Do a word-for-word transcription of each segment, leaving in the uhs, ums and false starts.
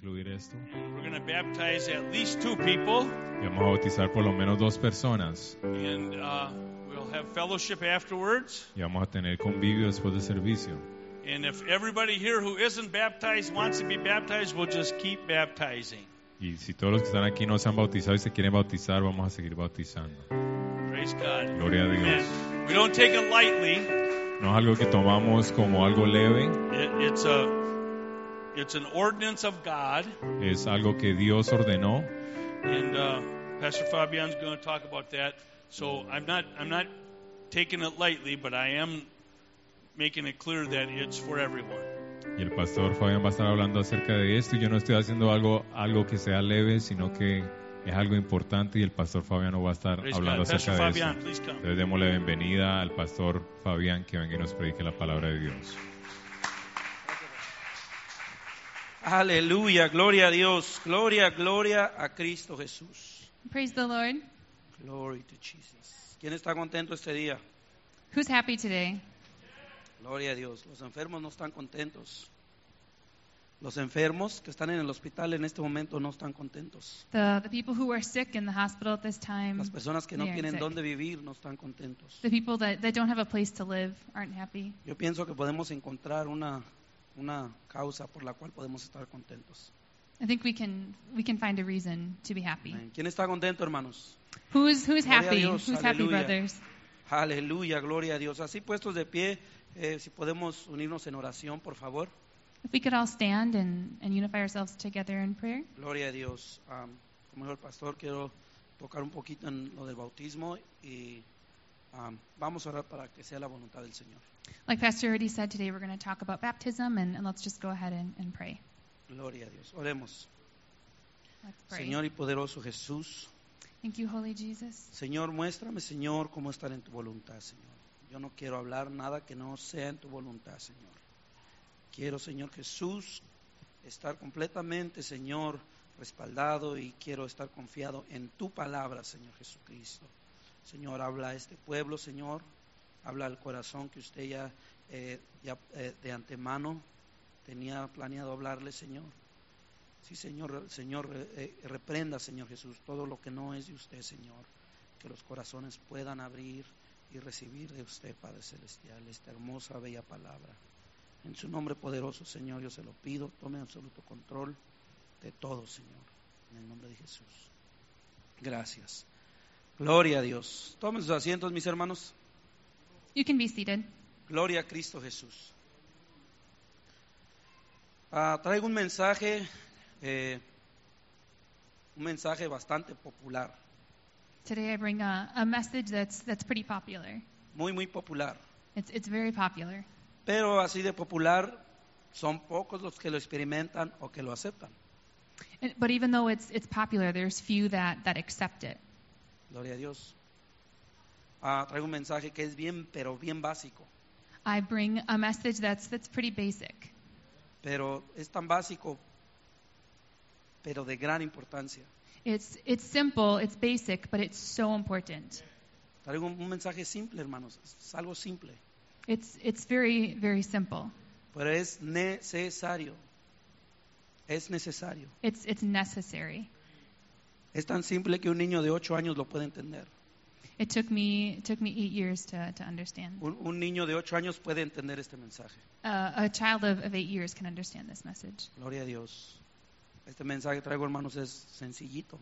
incluir esto. We're going to baptize at least two people, Y vamos a bautizar por lo menos dos personas. and uh, we'll have fellowship afterwards. Y vamos a tener convivio después del servicio. And if everybody here who isn't baptized wants to be baptized, we'll just keep baptizing. Y si todos los que están aquí no se han bautizado y se quieren bautizar, vamos a seguir bautizando. Praise God. Gloria a Dios. Amen. We don't take it lightly. No es algo que tomamos como algo leve, It, it's a it's an ordinance of God, es algo que Dios ordenó. and uh, Pastor Fabian's going to talk about that. So I'm not I'm not taking it lightly, but I am making it clear that it's for everyone. Y el pastor Fabián va a estar hablando acerca de esto. Y yo no estoy haciendo algo, algo que sea leve, sino que es algo importante. Y el pastor Fabián no va a estar Praise hablando God. Pastor acerca de Fabian, eso. please come. Entonces démosle bienvenida al pastor Fabián que venga y nos predique la palabra de Dios. Aleluya, gloria a Dios, gloria, gloria a Cristo Jesús. Praise the Lord. Glory to Jesus. ¿Quién está contento este día? Who's happy today? Gloria a Dios. Los enfermos no están contentos. Los enfermos que están en el hospital en este momento no están contentos. The the people who are sick in the hospital at this time, Las personas que no they aren't tienen sick. dónde vivir no están contentos. The people that, that don't have a place to live aren't happy. Yo pienso que podemos encontrar una, una causa por la cual podemos estar contentos. I think we can we can find a reason to be happy. Amén. ¿Quién está contento, hermanos? Who's who's Gloria a happy? Dios, Who's happy, aleluya. brothers? Aleluya, gloria a Dios. Así puestos de pie, eh, si podemos unirnos en oración, por favor. If we could all stand and, and unify ourselves together in prayer. Gloria a Dios. Um, como dijo el pastor, quiero tocar un poquito en lo del bautismo y um, vamos a orar para que sea la voluntad del Señor. Like Pastor already said, today we're going to talk about baptism, and, and let's just go ahead and, and pray. Gloria a Dios. Oremos. Let's pray. Señor y poderoso Jesús. Thank you, Holy Jesus. Señor, muéstrame, Señor, cómo estar en tu voluntad, Señor. Yo no quiero hablar nada que no sea en tu voluntad, Señor. Quiero, Señor Jesús, estar completamente, Señor, respaldado y quiero estar confiado en tu palabra, Señor Jesucristo. Señor, habla a este pueblo, Señor. Habla al corazón que usted ya, eh, ya eh, de antemano tenía planeado hablarle, Señor. Sí, Señor, Señor, eh, reprenda, Señor Jesús, todo lo que no es de usted, Señor. Que los corazones puedan abrir y recibir de usted, Padre Celestial, esta hermosa, bella palabra. En su nombre poderoso, Señor, yo se lo pido. Tome absoluto control de todo, Señor. En el nombre de Jesús. Gracias. Gloria a Dios. Tomen sus asientos, mis hermanos. You can be seated. Gloria a Cristo Jesús. Ah, traigo un mensaje, eh, un mensaje bastante popular, Today I bring a, a message that's that's pretty popular. muy, muy popular. It's it's very popular. Pero así de popular, son pocos los que lo experimentan o que lo aceptan. And, but even though it's it's popular, there's few that, that accept it. Gloria a Dios. Ah, traigo un mensaje que es bien, pero bien básico. I bring a message that's that's pretty basic. Pero es tan básico, pero de gran importancia. It's it's simple, it's basic, but it's so important. Traigo un, un mensaje simple, hermanos. Es algo simple, It's it's very very simple. pero es necesario. Es necesario. It's it's necessary. Es tan simple que un niño de ocho años lo puede entender. It took me it took me eight years to to understand. Un, un niño de ocho años puede entender este mensaje. Uh, a child of, of eight years can understand this message. Gloria a Dios. Este mensaje que traigo, hermanos, es sencillito.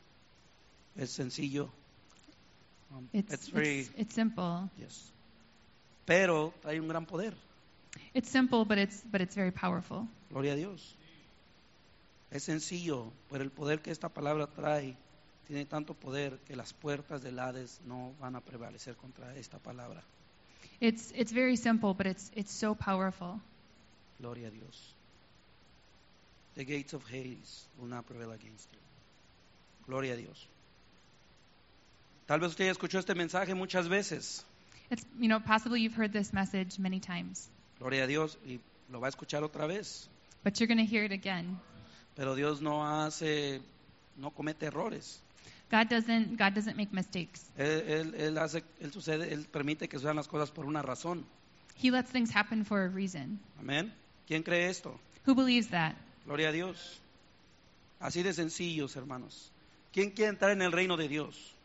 Es sencillo. Um, It's it's very, it's, it's simple. yes. Pero trae un gran poder. It's simple, but it's but it's very powerful. Gloria a Dios. Es sencillo, pero el poder que esta palabra trae tiene tanto poder que las puertas del Hades no van a prevalecer contra esta palabra. It's it's very simple, but it's it's so powerful. Gloria a Dios. The gates of Hades will not prevail against you. Gloria a Dios. Tal vez usted ya escuchó este mensaje muchas veces. It's you know possibly you've heard this message many times, Gloria a Dios, y lo va a escuchar otra vez. but you're going to hear it again. Pero Dios no hace, no comete errores. God doesn't God doesn't make mistakes. Él, él, él hace, él sucede, él permite que sucedan las cosas por una razón. He lets things happen for a reason. Amén. ¿Quién cree esto? Who believes that? Gloria a Dios. Así de sencillos, hermanos. ¿Quién quiere entrar en el reino de Dios?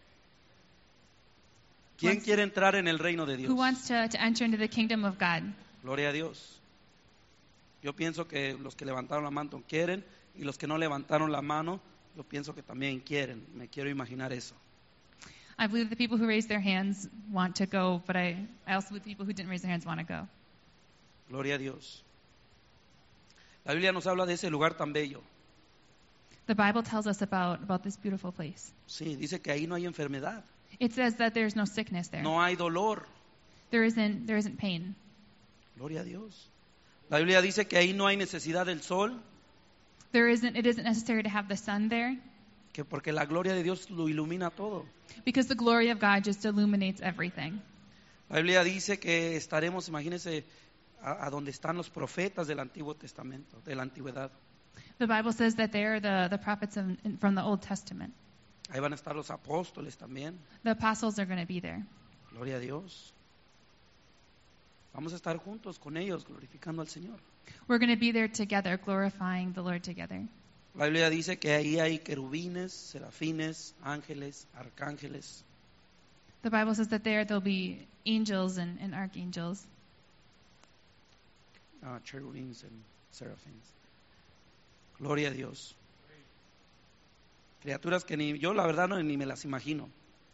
¿Quién Wants- quiere entrar en el reino de Dios? Who wants to, to enter into the kingdom of God? Gloria a Dios. Yo pienso que los que levantaron la mano quieren y los que no levantaron la mano, yo pienso que también quieren. Me quiero imaginar eso. I believe the people who raised their hands want to go, but I, I also believe the people who didn't raise their hands want to go. Gloria a Dios. La Biblia nos habla de ese lugar tan bello. The Bible tells us about, about this beautiful place. Sí, dice que ahí no hay enfermedad, It says that there's no sickness there. no hay dolor. There isn't there isn't pain. Gloria a Dios. La Biblia dice que ahí no hay necesidad del sol, There isn't it isn't necessary to have the sun there que porque la gloria de Dios lo ilumina todo. because the glory of God just illuminates everything. La Biblia dice que estaremos, imagínense, a, a donde están los profetas del Antiguo Testamento, de la antigüedad. The Bible says that they are the, the prophets of, in, from the Old Testament. Ahí van a estar los apóstoles también. The apostles are going to be there. Gloria a Dios. Vamos a estar juntos con ellos, glorificando al Señor. We're going to be there together, glorifying the Lord together. La Biblia dice que ahí hay querubines, serafines, ángeles, arcángeles. The Bible says that there there'll be angels and, and archangels, Uh, cherubins and serafines. Gloria a Dios. Criaturas que ni yo la verdad no, ni me las imagino.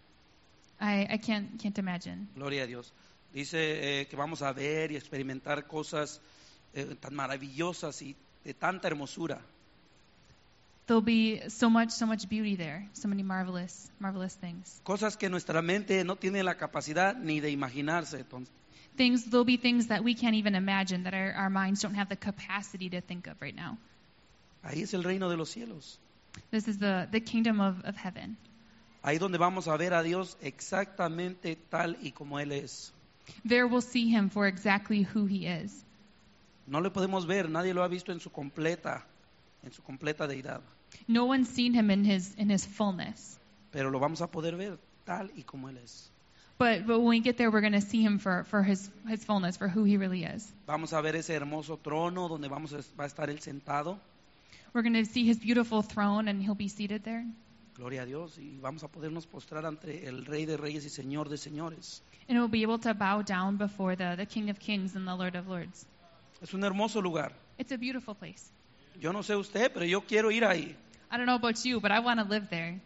I, I can't can't imagine. Gloria a Dios. Dice eh, que vamos a ver y experimentar cosas eh, tan maravillosas y de tanta hermosura. There'll be so much so much beauty there, so many marvelous marvelous things. Cosas que nuestra mente no tiene la capacidad ni de imaginarse. Entonces, Things there'll be things that we can't even imagine, that our, our minds don't have the capacity to think of right now. ahí es el reino de los cielos. This is the, the kingdom of, of heaven. Ahí donde vamos a ver a Dios exactamente tal y como Él es. There we'll see him for exactly who he is. No le podemos ver, nadie lo ha visto en su completa, en su completa deidad. No one's seen him in his in his fullness. Pero lo vamos a poder ver tal y como Él es. But but when we get there, we're going to see him for, for his, his fullness, for who he really is. Vamos a ver ese hermoso trono donde vamos a, va a estar Él sentado. We're going to see his beautiful throne, and he'll be seated there. Gloria a Dios. Y vamos a podernos postrar ante el Rey de Reyes y Señor de Señores. And we'll be able to bow down before the, the King of Kings and the Lord of Lords. Es un hermoso lugar. It's a beautiful place. Yo no sé usted, pero yo quiero ir ahí. I don't know about you, but I want to live there.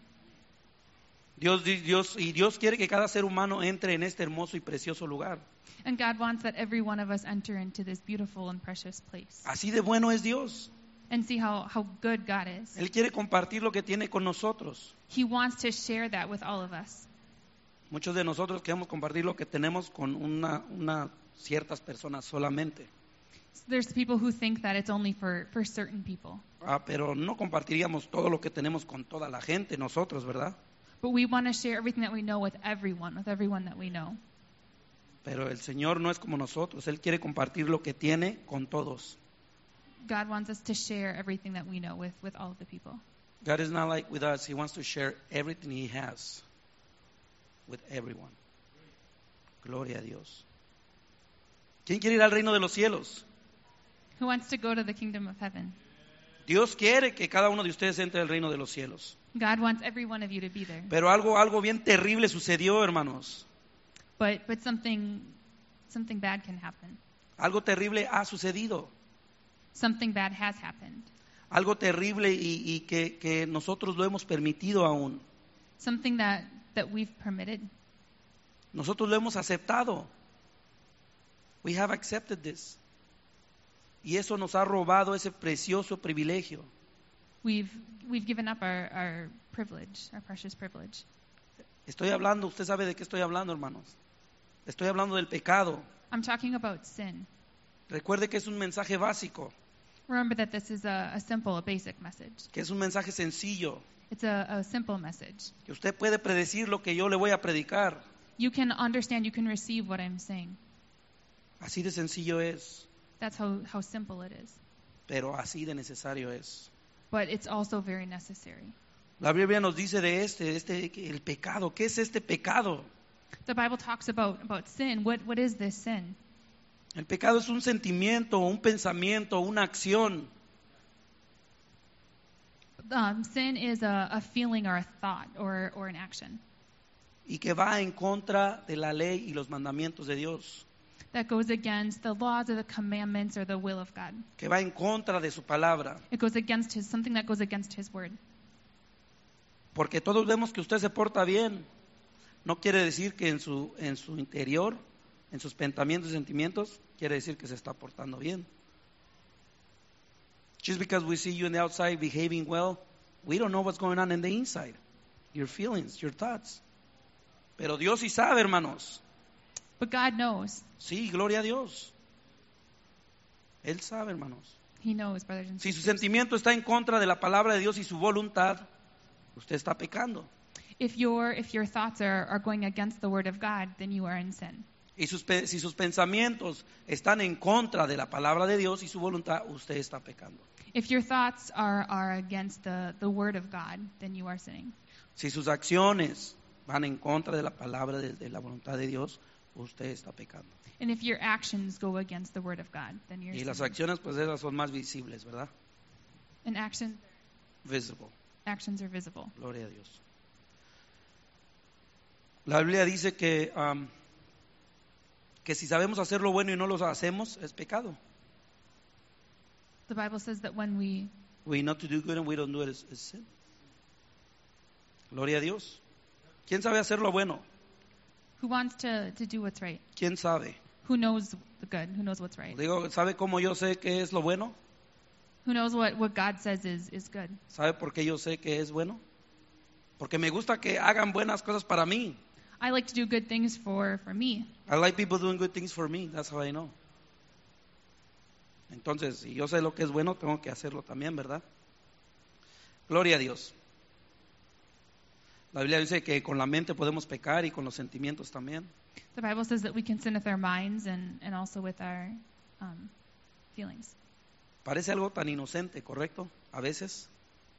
Dios, Dios, y Dios quiere que cada ser humano entre en este hermoso y precioso lugar. And God wants that every one of us enter into this beautiful and precious place. Así de bueno es Dios. And see how, how good God is. Él quiere compartir lo que tiene con nosotros. He wants to share that with all of us. Muchos de nosotros queremos compartir lo que tenemos con una, una ciertas personas solamente. There's people who think that it's only for, for certain people. Ah, pero no compartiríamos todo lo que tenemos con toda la gente nosotros, ¿verdad? But we want to share everything that we know with everyone, with everyone that we know. Pero el Señor no es como nosotros. Él quiere compartir lo que tiene con todos. God wants us to share everything that we know with, with all of the people. God is not like with us. He wants to share everything He has with everyone. Gloria a Dios. ¿Quién quiere ir al reino de los cielos? Who wants to go to the kingdom of heaven? Dios quiere que cada uno de ustedes entre al reino de los cielos. God wants every one of you to be there. Pero algo, algo bien terrible sucedió, hermanos. But but something something bad can happen. Algo terrible ha sucedido. Something bad has happened. Algo terrible y, y que, que nosotros lo hemos permitido aún. Something that, that we've permitted. Nosotros lo hemos aceptado. We have accepted this. Y eso nos ha robado ese precioso privilegio. We've we've given up our, our privilege, our precious privilege. Estoy hablando, usted sabe de qué estoy hablando, hermanos. Estoy hablando del pecado. I'm talking about sin. Recuerde que es un mensaje básico, Remember that this is a, a simple, a basic message. que es un mensaje sencillo, It's a, a simple message. que usted puede predecir lo que yo le voy a predicar. You can understand, you can receive what I'm saying. Así de sencillo es, That's how, how simple it is. pero así de necesario es. But it's also very necessary. La Biblia nos dice de este, este, el pecado. ¿Qué es este pecado? The Bible talks about, about sin. What what is this sin? El pecado es un sentimiento, un pensamiento, una acción Um, sin is a, a feeling or a thought or, or an action y que va en contra de la ley y los mandamientos de Dios, that goes against the laws or the commandments or the will of God. que va en contra de su palabra. It goes against his, something that goes against his word. Porque todos vemos que usted se porta bien. No quiere decir que en su, en su interior, en sus pensamientos y sentimientos, quiere decir que se está portando bien. Just because we see you in the outside behaving well, we don't know what's going on in the inside. Your feelings, your thoughts. Pero Dios sí sabe, hermanos. But God knows. Sí, gloria a Dios. Él sabe, hermanos. He knows, brothers and Si su sisters. sentimiento está en contra de la palabra de Dios y su voluntad, usted está pecando. If your if your thoughts are, are going against the word of God, then you are in sin. Y sus, pe- si sus pensamientos están en contra de la palabra de Dios y su voluntad, usted está pecando. If your thoughts are, are against the, the word of God, then you are sinning. Si sus acciones van en contra de la palabra de, de la voluntad de Dios, usted está pecando. And if your actions go against the word of God, then you're Y las sinning. acciones, pues esas son más visibles, ¿verdad? And actions Visible. actions are visible. Gloria a Dios. La Biblia dice que, um, que si sabemos hacer lo bueno y no lo hacemos, es pecado. The Bible says that when we We know to do good and we don't do it, is, is sin. Gloria a Dios. ¿Quién sabe hacer lo bueno? who wants to, to do what's right, ¿Quién sabe? who knows the good, who knows what's right, Digo, ¿sabe cómo yo sé que es lo bueno? who knows what, what God says is, is good. ¿Sabe por qué yo sé que es bueno? Porque me gusta que hagan buenas cosas para mí. I like to do good things for, for me. I like people doing good things for me. That's how I know. Entonces, si yo sé lo que es bueno, tengo que hacerlo también, ¿verdad? Gloria a Dios. La Biblia dice que con la mente podemos pecar y con los sentimientos también. The Bible says that we can sin with our minds and, and also with our um, feelings. Parece algo tan inocente, ¿correcto? A veces.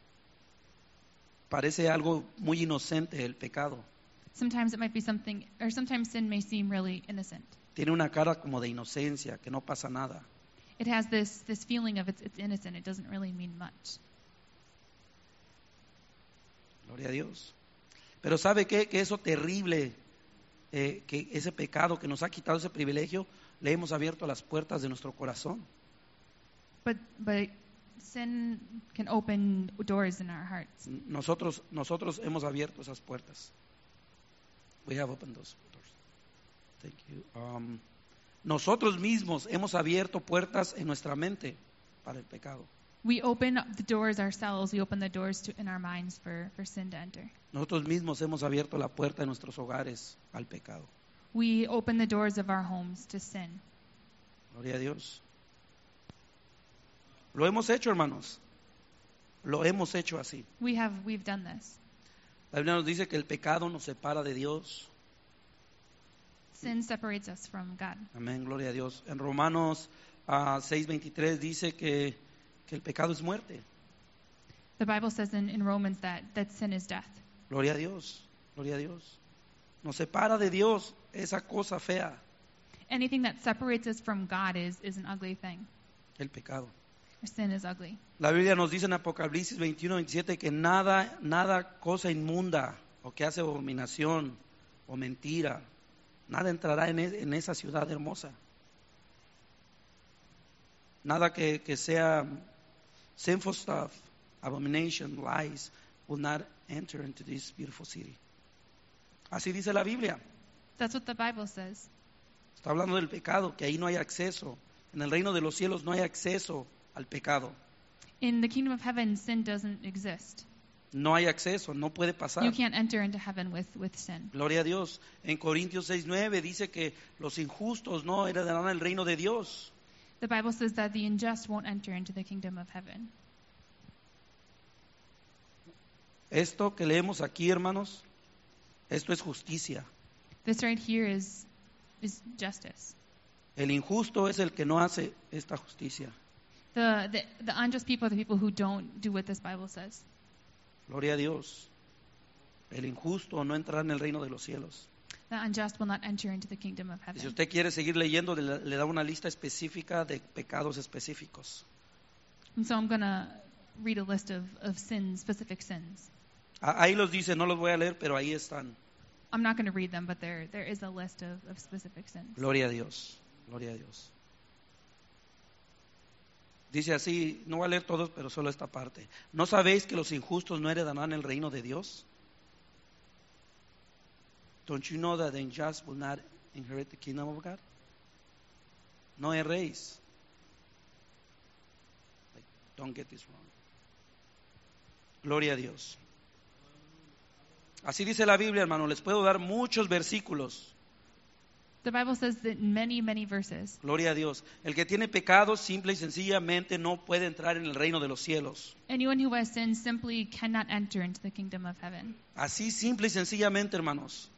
Parece algo muy inocente el pecado. Sometimes it might be something, or sometimes sin may seem really innocent. Tiene una cara como de inocencia, que no pasa nada. It has this, this feeling of it's, it's innocent. It doesn't really mean much. Gloria a Dios. Pero ¿sabe qué? Que eso terrible, eh, que ese pecado que nos ha quitado ese privilegio, le hemos abierto las puertas de nuestro corazón. But but sin can open doors in our hearts. Nosotros, nosotros hemos abierto esas puertas. We have opened those doors. Thank you. Um, nosotros mismos hemos abierto puertas en nuestra mente para el pecado. We open up the doors ourselves. We open the doors to, in our minds for, for sin to enter. Nosotros mismos hemos abierto la puerta de nuestros hogares al pecado. We open the doors of our homes to sin. Gloria a Dios. Lo hemos hecho, hermanos. Lo hemos hecho así. We have we've done this. La Biblia nos dice que el pecado nos separa de Dios. Sin separates us from God. Amén, gloria a Dios. En Romanos uh, seis veintitrés dice que, que el pecado es muerte. The Bible says in, in Romans that, that sin is death. Gloria a Dios, gloria a Dios. Nos separa de Dios esa cosa fea, Anything that separates us from God is, is an ugly thing. el pecado. Or sin is ugly. La Biblia nos dice en Apocalipsis veintiuno veintisiete que nada, nada cosa inmunda o que hace abominación o mentira, nada entrará en, e- en esa ciudad hermosa. Nada que, que sea sinful stuff, abomination, lies, will not enter into this beautiful city. Así dice la Biblia. That's what the Bible says. Está hablando del pecado, que ahí no hay acceso. En el reino de los cielos no hay acceso al pecado. In the kingdom of heaven, sin doesn't exist. No hay acceso, no puede pasar. You can't enter into heaven with, with sin. Gloria a Dios. En Corintios seis nueve dice que los injustos no heredarán el reino de Dios. The Bible says that the unjust won't enter into the kingdom of heaven. Esto que leemos aquí, hermanos, esto es justicia. This right here is is justice. El injusto es el que no hace esta justicia. The, the the unjust people are the people who don't do what this Bible says. Gloria a Dios. El injusto no entrará en el reino de los cielos. The unjust will not enter into the kingdom of Y si heaven. usted quiere seguir leyendo, le, le da una lista específica de pecados específicos. And so I'm going to read a list of, of sins, specific sins. Ah, ahí los dice, no los voy a leer, pero ahí están. I'm not going to read them, but there there is a list of, of specific sins. Gloria a Dios, gloria a Dios. Dice así, no voy a leer todos, pero solo esta parte. ¿No sabéis que los injustos no heredarán el reino de Dios? Don't you know that the unjust will not inherit the kingdom of God? No erréis. Like, don't get this wrong. Gloria a Dios. Así dice la Biblia, hermano. Les puedo dar muchos versículos. The Bible says that in many, many verses. Gloria a Dios. El que tiene pecado simple y sencillamente no puede entrar en el reino de los cielos. Anyone who has sinned simply cannot enter into the kingdom of heaven. Así simple y sencillamente, hermanos.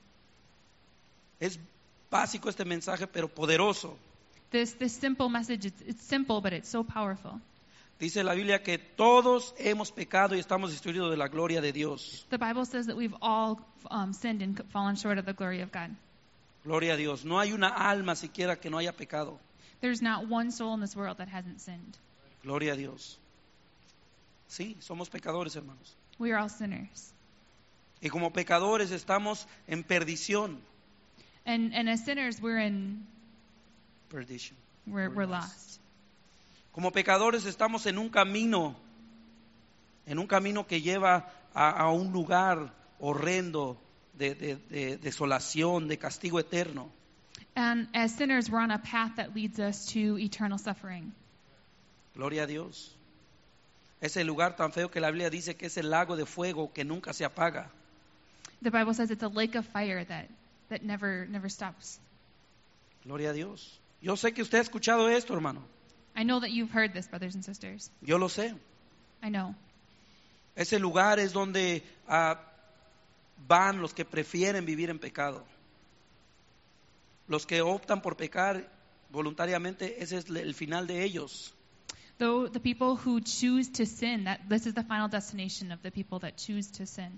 Es básico este mensaje, pero poderoso. This this simple message, it's, it's simple, but it's so powerful. Dice la Biblia que todos hemos pecado y estamos destituidos de la gloria de Dios. The Bible says that we've all um, sinned and fallen short of the glory of God. Gloria a Dios. No hay una alma siquiera que no haya pecado. There's not one soul in this world that hasn't sinned. Gloria a Dios. Sí, somos pecadores, hermanos. We are all sinners. Y como pecadores estamos en perdición. And and as sinners, we're in Perdition. we're We're we're lost. lost. Como pecadores estamos en un camino, en un camino que lleva a, a un lugar horrendo de, de, de desolación, de castigo eterno. And as sinners, we're on a path that leads us to eternal suffering. Gloria a Dios. Ese lugar tan feo que la Biblia dice que es el lago de fuego que nunca se apaga. The Bible says it's a lake of fire that that never never stops. Gloria a Dios. Yo sé que usted ha escuchado esto, hermano. I know that you've heard this, brothers and sisters. Yo lo sé. I know. Ese lugar es donde uh, van los que prefieren vivir en pecado. Los que optan por pecar voluntariamente, ese es el final de ellos. Though the people who choose to sin, that this is the final destination of the people that choose to sin.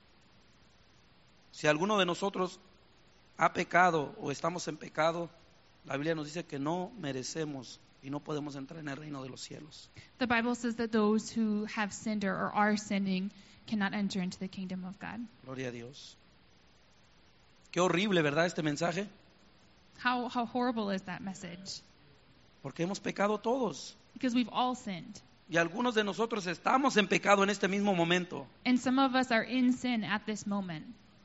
Si alguno de nosotros ha pecado o estamos en pecado, la Biblia nos dice que no merecemos y no podemos entrar en el reino de los cielos. The Bible says that those who have sinned or, or are sinning cannot enter into the kingdom of God. Gloria a Dios. Qué horrible, ¿verdad? Este mensaje. How how horrible is that message? Porque hemos pecado todos. Because we've all sinned. Y algunos de nosotros estamos en pecado en este mismo momento. And some of us are in sin at this moment.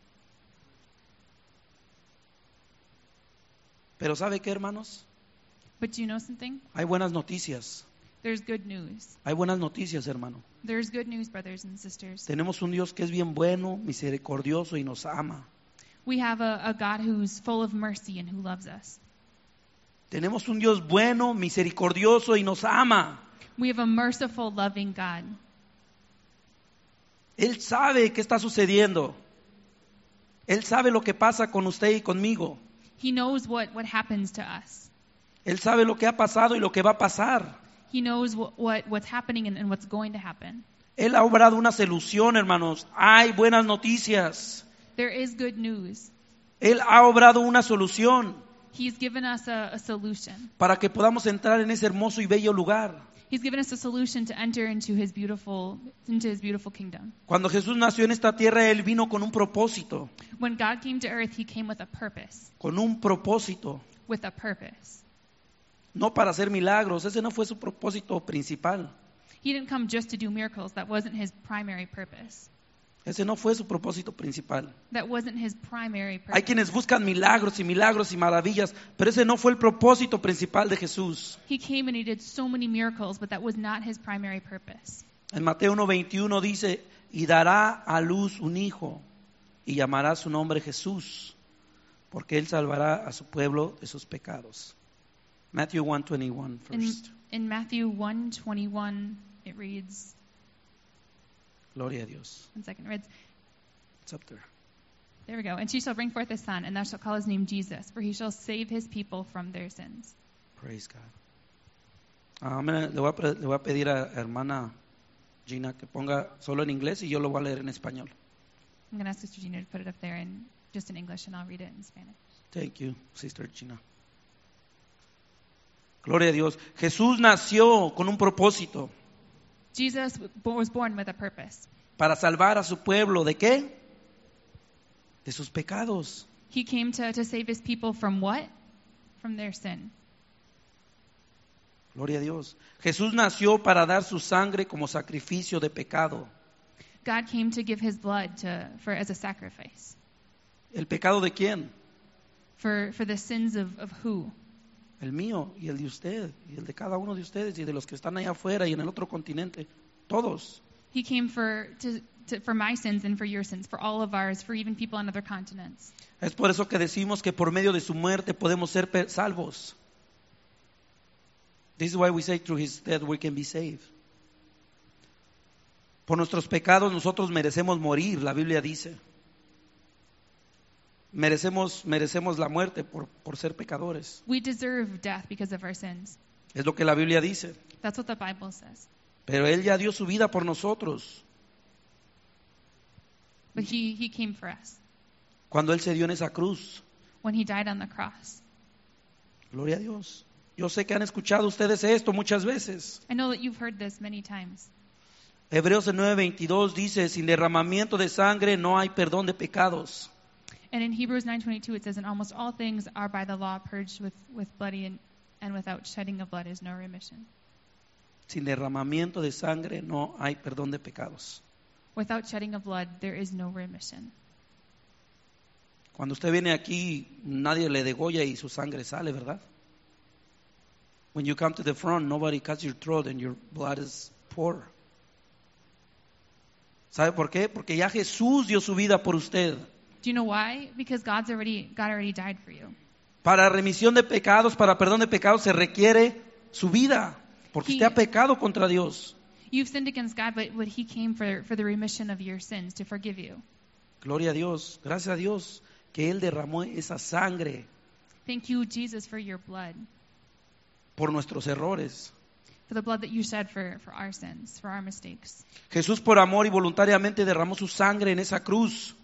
Pero ¿sabe qué, hermanos? But do you know something? Hay buenas noticias. There's good news. Hay buenas noticias, hermano. There's good news, brothers and sisters. Tenemos un Dios que es bien bueno, misericordioso y nos ama. We have a, a God who's full of mercy and who loves us. Tenemos un Dios bueno, misericordioso y nos ama. We have a merciful, loving God. Él sabe qué está sucediendo. Él sabe lo que pasa con usted y conmigo. He knows what, what happens to us. Él sabe lo que ha pasado y lo que va a pasar. He knows what, what, what's happening and, and what's going to happen. Él ha obrado una solución, hermanos. Hay buenas noticias. There is good news. Él ha obrado una solución He's given us a, a solution. para que podamos entrar en ese hermoso y bello lugar. He's given us a solution to enter into his beautiful into his beautiful kingdom. Cuando Jesús nació en esta tierra, Él vino con un propósito. When God came to earth, he came with a purpose. Con un propósito. With a purpose. No para hacer milagros. Ese no fue su propósito principal. He didn't come just to do miracles. That wasn't his primary purpose. Ese no fue su propósito principal. That wasn't his primary purpose. Hay quienes buscan milagros y milagros y maravillas, pero ese no fue el propósito principal de Jesús. He came and he did so many miracles, but that was not his primary purpose. En Mateo uno veintiuno dice, y dará a luz un hijo, y llamará su nombre Jesús, porque él salvará a su pueblo de sus pecados. Matthew one twenty-one In, first. in Matthew one twenty-one, it reads, Gloria a Dios. one second, it reads, It's up there. there we go. And she shall bring forth a son, and thou shalt call his name Jesus, for he shall save his people from their sins. Praise God. Ah, mira, le, voy a, pre- le voy a pedir a hermana Gina que ponga solo en inglés y yo lo voy a leer en español. I'm going to ask Sister Gina to put it up there in just in English, and I'll read it in Spanish. Thank you, Sister Gina. Gloria a Dios. Jesús nació con un propósito. Jesus was born with a purpose. Para salvar a su pueblo, ¿de qué? De sus pecados. He came to, to save his people from what? From their sin. Gloria a Dios. Jesús nació para dar su sangre como sacrificio de pecado. God came to give his blood to, for as a sacrifice. ¿El pecado de quién? For, for the sins of, of who? El mío y el de usted y el de cada uno de ustedes y de los que están allá afuera y en el otro continente. Todos. He came for, to, to, for my sins and for your sins, for all of ours, for even people on other continents. Es por eso que decimos que por medio de su muerte podemos ser pe- salvos. This is why we say through his death we can be saved. Por nuestros pecados nosotros merecemos morir, la Biblia dice. Merecemos, merecemos la muerte por, por ser pecadores. We deserve death because of our sins. Es lo que la Biblia dice. That's what the Bible says. Pero Él ya dio su vida por nosotros. But he, he came for us Cuando Él se dio en esa cruz. when he died on the cross. Gloria a Dios. Yo sé que han escuchado ustedes esto muchas veces. I know that you've heard this many times. Hebreos nueve veintidós dice, sin derramamiento de sangre no hay perdón de pecados. And in Hebrews nine twenty-two it says, "And almost all things are by the law purged with, with bloody, and, and without shedding of blood is no remission." Sin derramamiento de sangre no hay perdón de pecados. Without shedding of blood, there is no remission. Cuando usted viene aquí, nadie le degolla y su sangre sale, ¿verdad? When you come to the front, nobody cuts your throat and your blood is poured. ¿Sabe por qué? Porque ya Jesús dio su vida por usted. Do you know why? Because God's already God already died for you. Para remisión de pecados, para perdón de pecados, se requiere su vida. Porque He- usted ha pecado contra Dios. You've sinned against God, but, but he came for, for the remission of your sins, to forgive you. Gloria a Dios. Gracias a Dios que Él derramó esa sangre Thank you, Jesus, for your blood, por nuestros errores. for the blood that you shed for, for our sins, for our mistakes. Jesús por amor y voluntariamente derramó su sangre en esa cruz.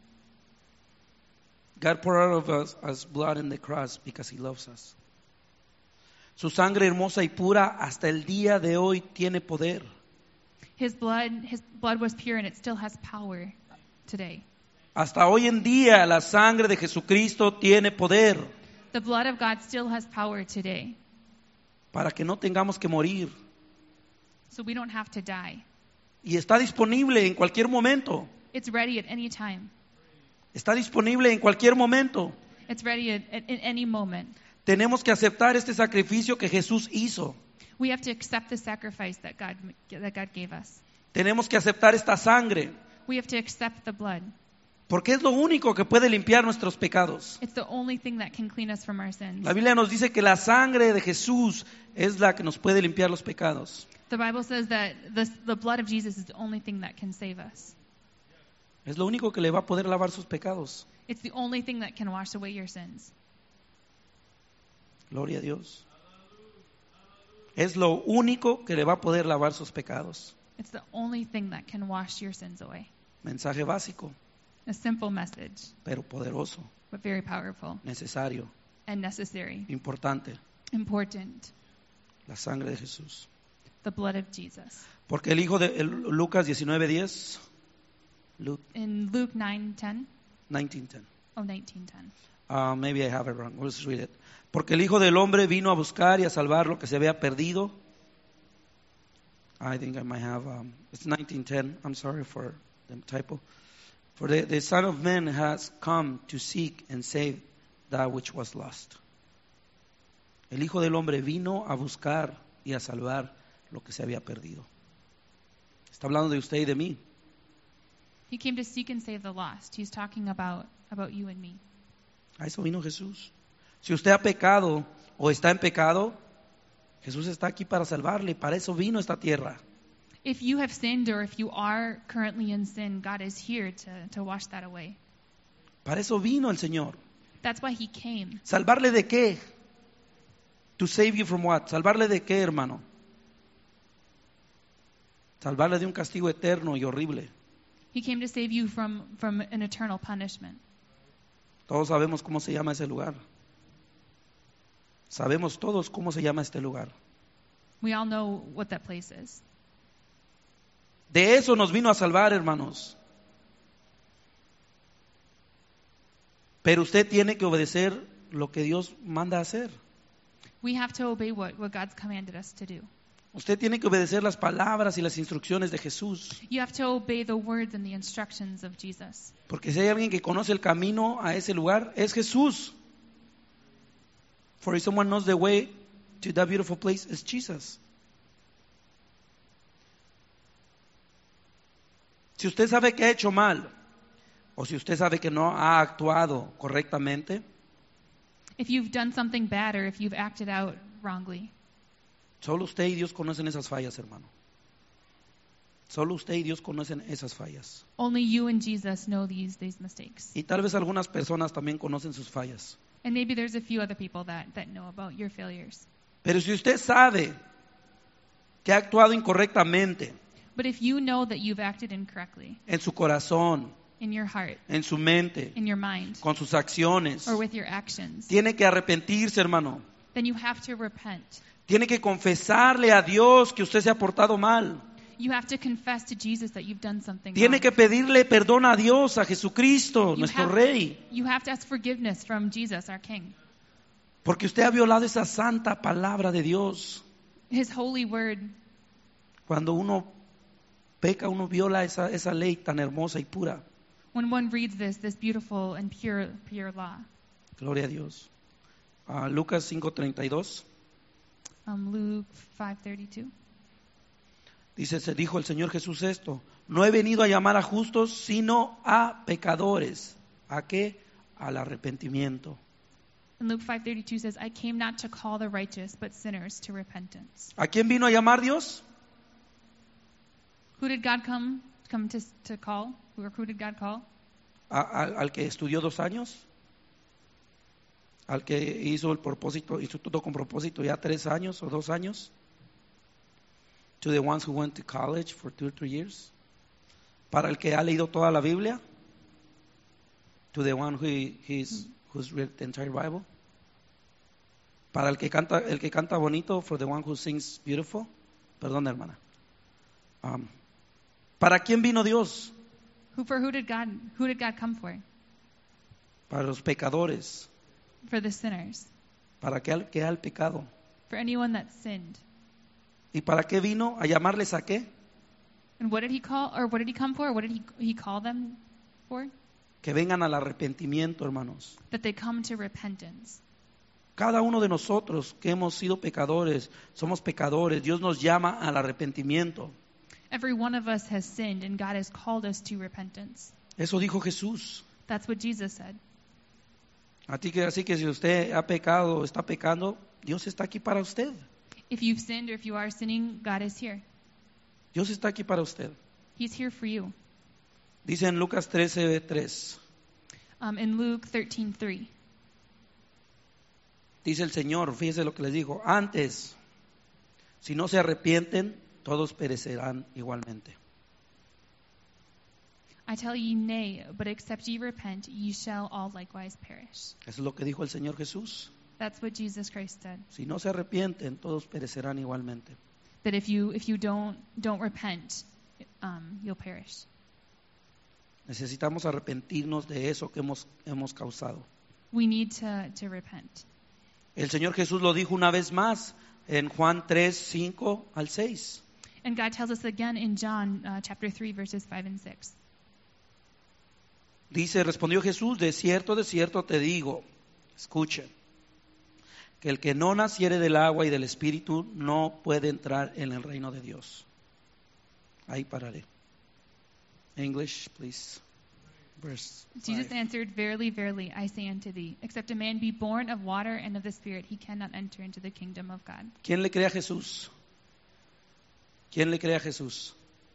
God poured out of us, us blood in the cross because He loves us. Su sangre hermosa y pura hasta el día de hoy tiene poder. His blood, his blood was pure, and it still has power today. Hasta hoy en día la sangre de Jesucristo tiene poder The blood of God still has power today, para que no tengamos que morir. so we don't have to die. Y está disponible en cualquier momento. It's ready at any time. Está disponible en cualquier momento. It's ready at, at, at any moment. Tenemos que aceptar este sacrificio que Jesús hizo. We have to accept the sacrifice that God that God gave us. Tenemos que aceptar esta sangre, We have to accept the blood. porque es lo único que puede limpiar nuestros pecados. It's the only thing that can clean us from our sins. La Biblia nos dice que la sangre de Jesús es la que nos puede limpiar los pecados. The Bible says that the, the blood of Jesus is the only thing that can save us. Es lo único que le va a poder lavar sus pecados. It's the only thing that can wash away your sins. Gloria a Dios. Es lo único que le va a poder lavar sus pecados. It's the only thing that can wash your sins away. Mensaje básico, A simple message, pero poderoso, but very powerful necesario, and necessary. importante. Important. La sangre de Jesús. The blood of Jesus. Porque el hijo de el- Lucas diecinueve diez, Luke In Luke nine ten, nineteen ten. oh nineteen ten. Uh, maybe I have it wrong. Let's read it. Porque el Hijo del Hombre vino a buscar y a salvar lo que se había perdido. I think I might have, um, it's nineteen ten. I'm sorry for the typo. For the, the Son of Man has come to seek and save that which was lost. El Hijo del Hombre vino a buscar y a salvar lo que se había perdido. Está hablando de usted y de mí. He came to seek and save the lost. He's talking about, about you and me. A eso vino Jesús. Si usted ha pecado o está en pecado, Jesús está aquí para salvarle. Para eso vino a esta tierra. If you have sinned or if you are currently in sin, God is here to, to wash that away. Para eso vino el Señor. That's why he came. ¿Salvarle de qué? To save you from what? ¿Salvarle de qué, hermano? Salvarle de un castigo eterno y horrible. He came to save you from, from an eternal punishment. Todos sabemos cómo se llama ese lugar. Sabemos todos cómo se llama este lugar. We all know what that place is. De eso nos vino a salvar, hermanos. Pero usted tiene que obedecer lo que Dios manda hacer. We have to obey what, what God's commanded us to do. Usted tiene que obedecer las palabras y las instrucciones de Jesús. You have to obey the words and the instructions of Jesus. Porque si hay alguien que conoce el camino a ese lugar, es Jesús. For if someone knows the way to that beautiful place, it's Jesus. Si usted sabe que ha hecho mal, o si usted sabe que no ha actuado correctamente, If you've done something bad or if you've acted out wrongly, solo usted y Dios conocen esas fallas, hermano. Solo usted y Dios conocen esas fallas. only you and Jesus know these, these mistakes. Y tal vez algunas personas también conocen sus fallas. And maybe there's a few other people that, that know about your failures. Pero si usted sabe que ha actuado incorrectamente But if you know that you've acted incorrectly en su corazón, in your heart, en su mente, in your mind, con sus acciones, or with your actions, tiene que arrepentirse, hermano. then you have to repent. Tiene que confesarle a Dios que usted se ha portado mal. You have to confess to Jesus that you've done something Tiene wrong. que pedirle perdón a Dios, a Jesucristo, You nuestro have- Rey. You have to ask forgiveness from Jesus, our King. Porque usted ha violado esa santa palabra de Dios. His holy word. Cuando uno peca, uno viola esa, esa ley tan hermosa y pura. When one reads this, this beautiful and pure, pure law. Gloria a Dios. Ah, Lucas cinco treinta y dos. Um, Luke five thirty-two. Dice, se dijo el Señor Jesús esto: no he venido a llamar a justos, sino a pecadores. ¿A qué? Al arrepentimiento. And Luke five thirty-two says, I came not to call the righteous, but sinners to repentance. ¿A quién vino a llamar Dios? Who did God come come to, to call? Who, who did God call? ¿A- al, al que estudió dos años? ¿Al que hizo el propósito, instituto con propósito ya tres años o dos años? To the ones who went to college for two or three years? ¿Para el que ha leído toda la Biblia? To the one who he's, who's read the entire Bible? ¿Para el que canta, el que canta bonito? For the one who sings beautiful? Perdón, hermana. Um, ¿Para quién vino Dios? Who for who did God who did God come for? Para los pecadores. For the sinners. ¿Para qué que al pecado? For anyone that sinned. ¿Y para qué vino? ¿A llamarles a qué? And what did he call or what did he come for? What did he he call them for? Que vengan al arrepentimiento, hermanos. That they come to repentance. Cada uno de nosotros que hemos sido pecadores, somos pecadores. Dios nos llama al arrepentimiento. Every one of us has sinned and God has called us to repentance. Eso dijo Jesús. That's what Jesus said. Así que, así que si usted ha pecado, está pecando, Dios está aquí para usted. If you've sinned or if you are sinning, God is here. Dios está aquí para usted. He's here for you. Dice en Lucas trece tres. Um, in Luke thirteen three. Dice el Señor, fíjese lo que les dijo. Antes, si no se arrepienten, todos perecerán igualmente. I tell ye nay, but except ye repent, ye shall all likewise perish. Eso es lo que dijo el Señor Jesús. That's what Jesus Christ said. Si no se arrepienten, todos perecerán igualmente. That if you if you don't don't repent, um, you'll perish. Necesitamos arrepentirnos de eso que hemos, hemos causado. We need to, to repent. El Señor Jesús lo dijo una vez más en Juan tres, cinco al seis. And God tells us again in John uh, chapter three, verses five and six. Dice, respondió Jesús, de cierto, de cierto te digo, escuchen, que el que no naciere del agua y del Espíritu no puede entrar en el reino de Dios. Ahí pararé. English, please. Verse Jesus five. answered, Verily, verily, I say unto thee, except a man be born of water and of the Spirit, he cannot enter into the kingdom of God. ¿Quién le cree a Jesús? ¿Quién le cree a Jesús?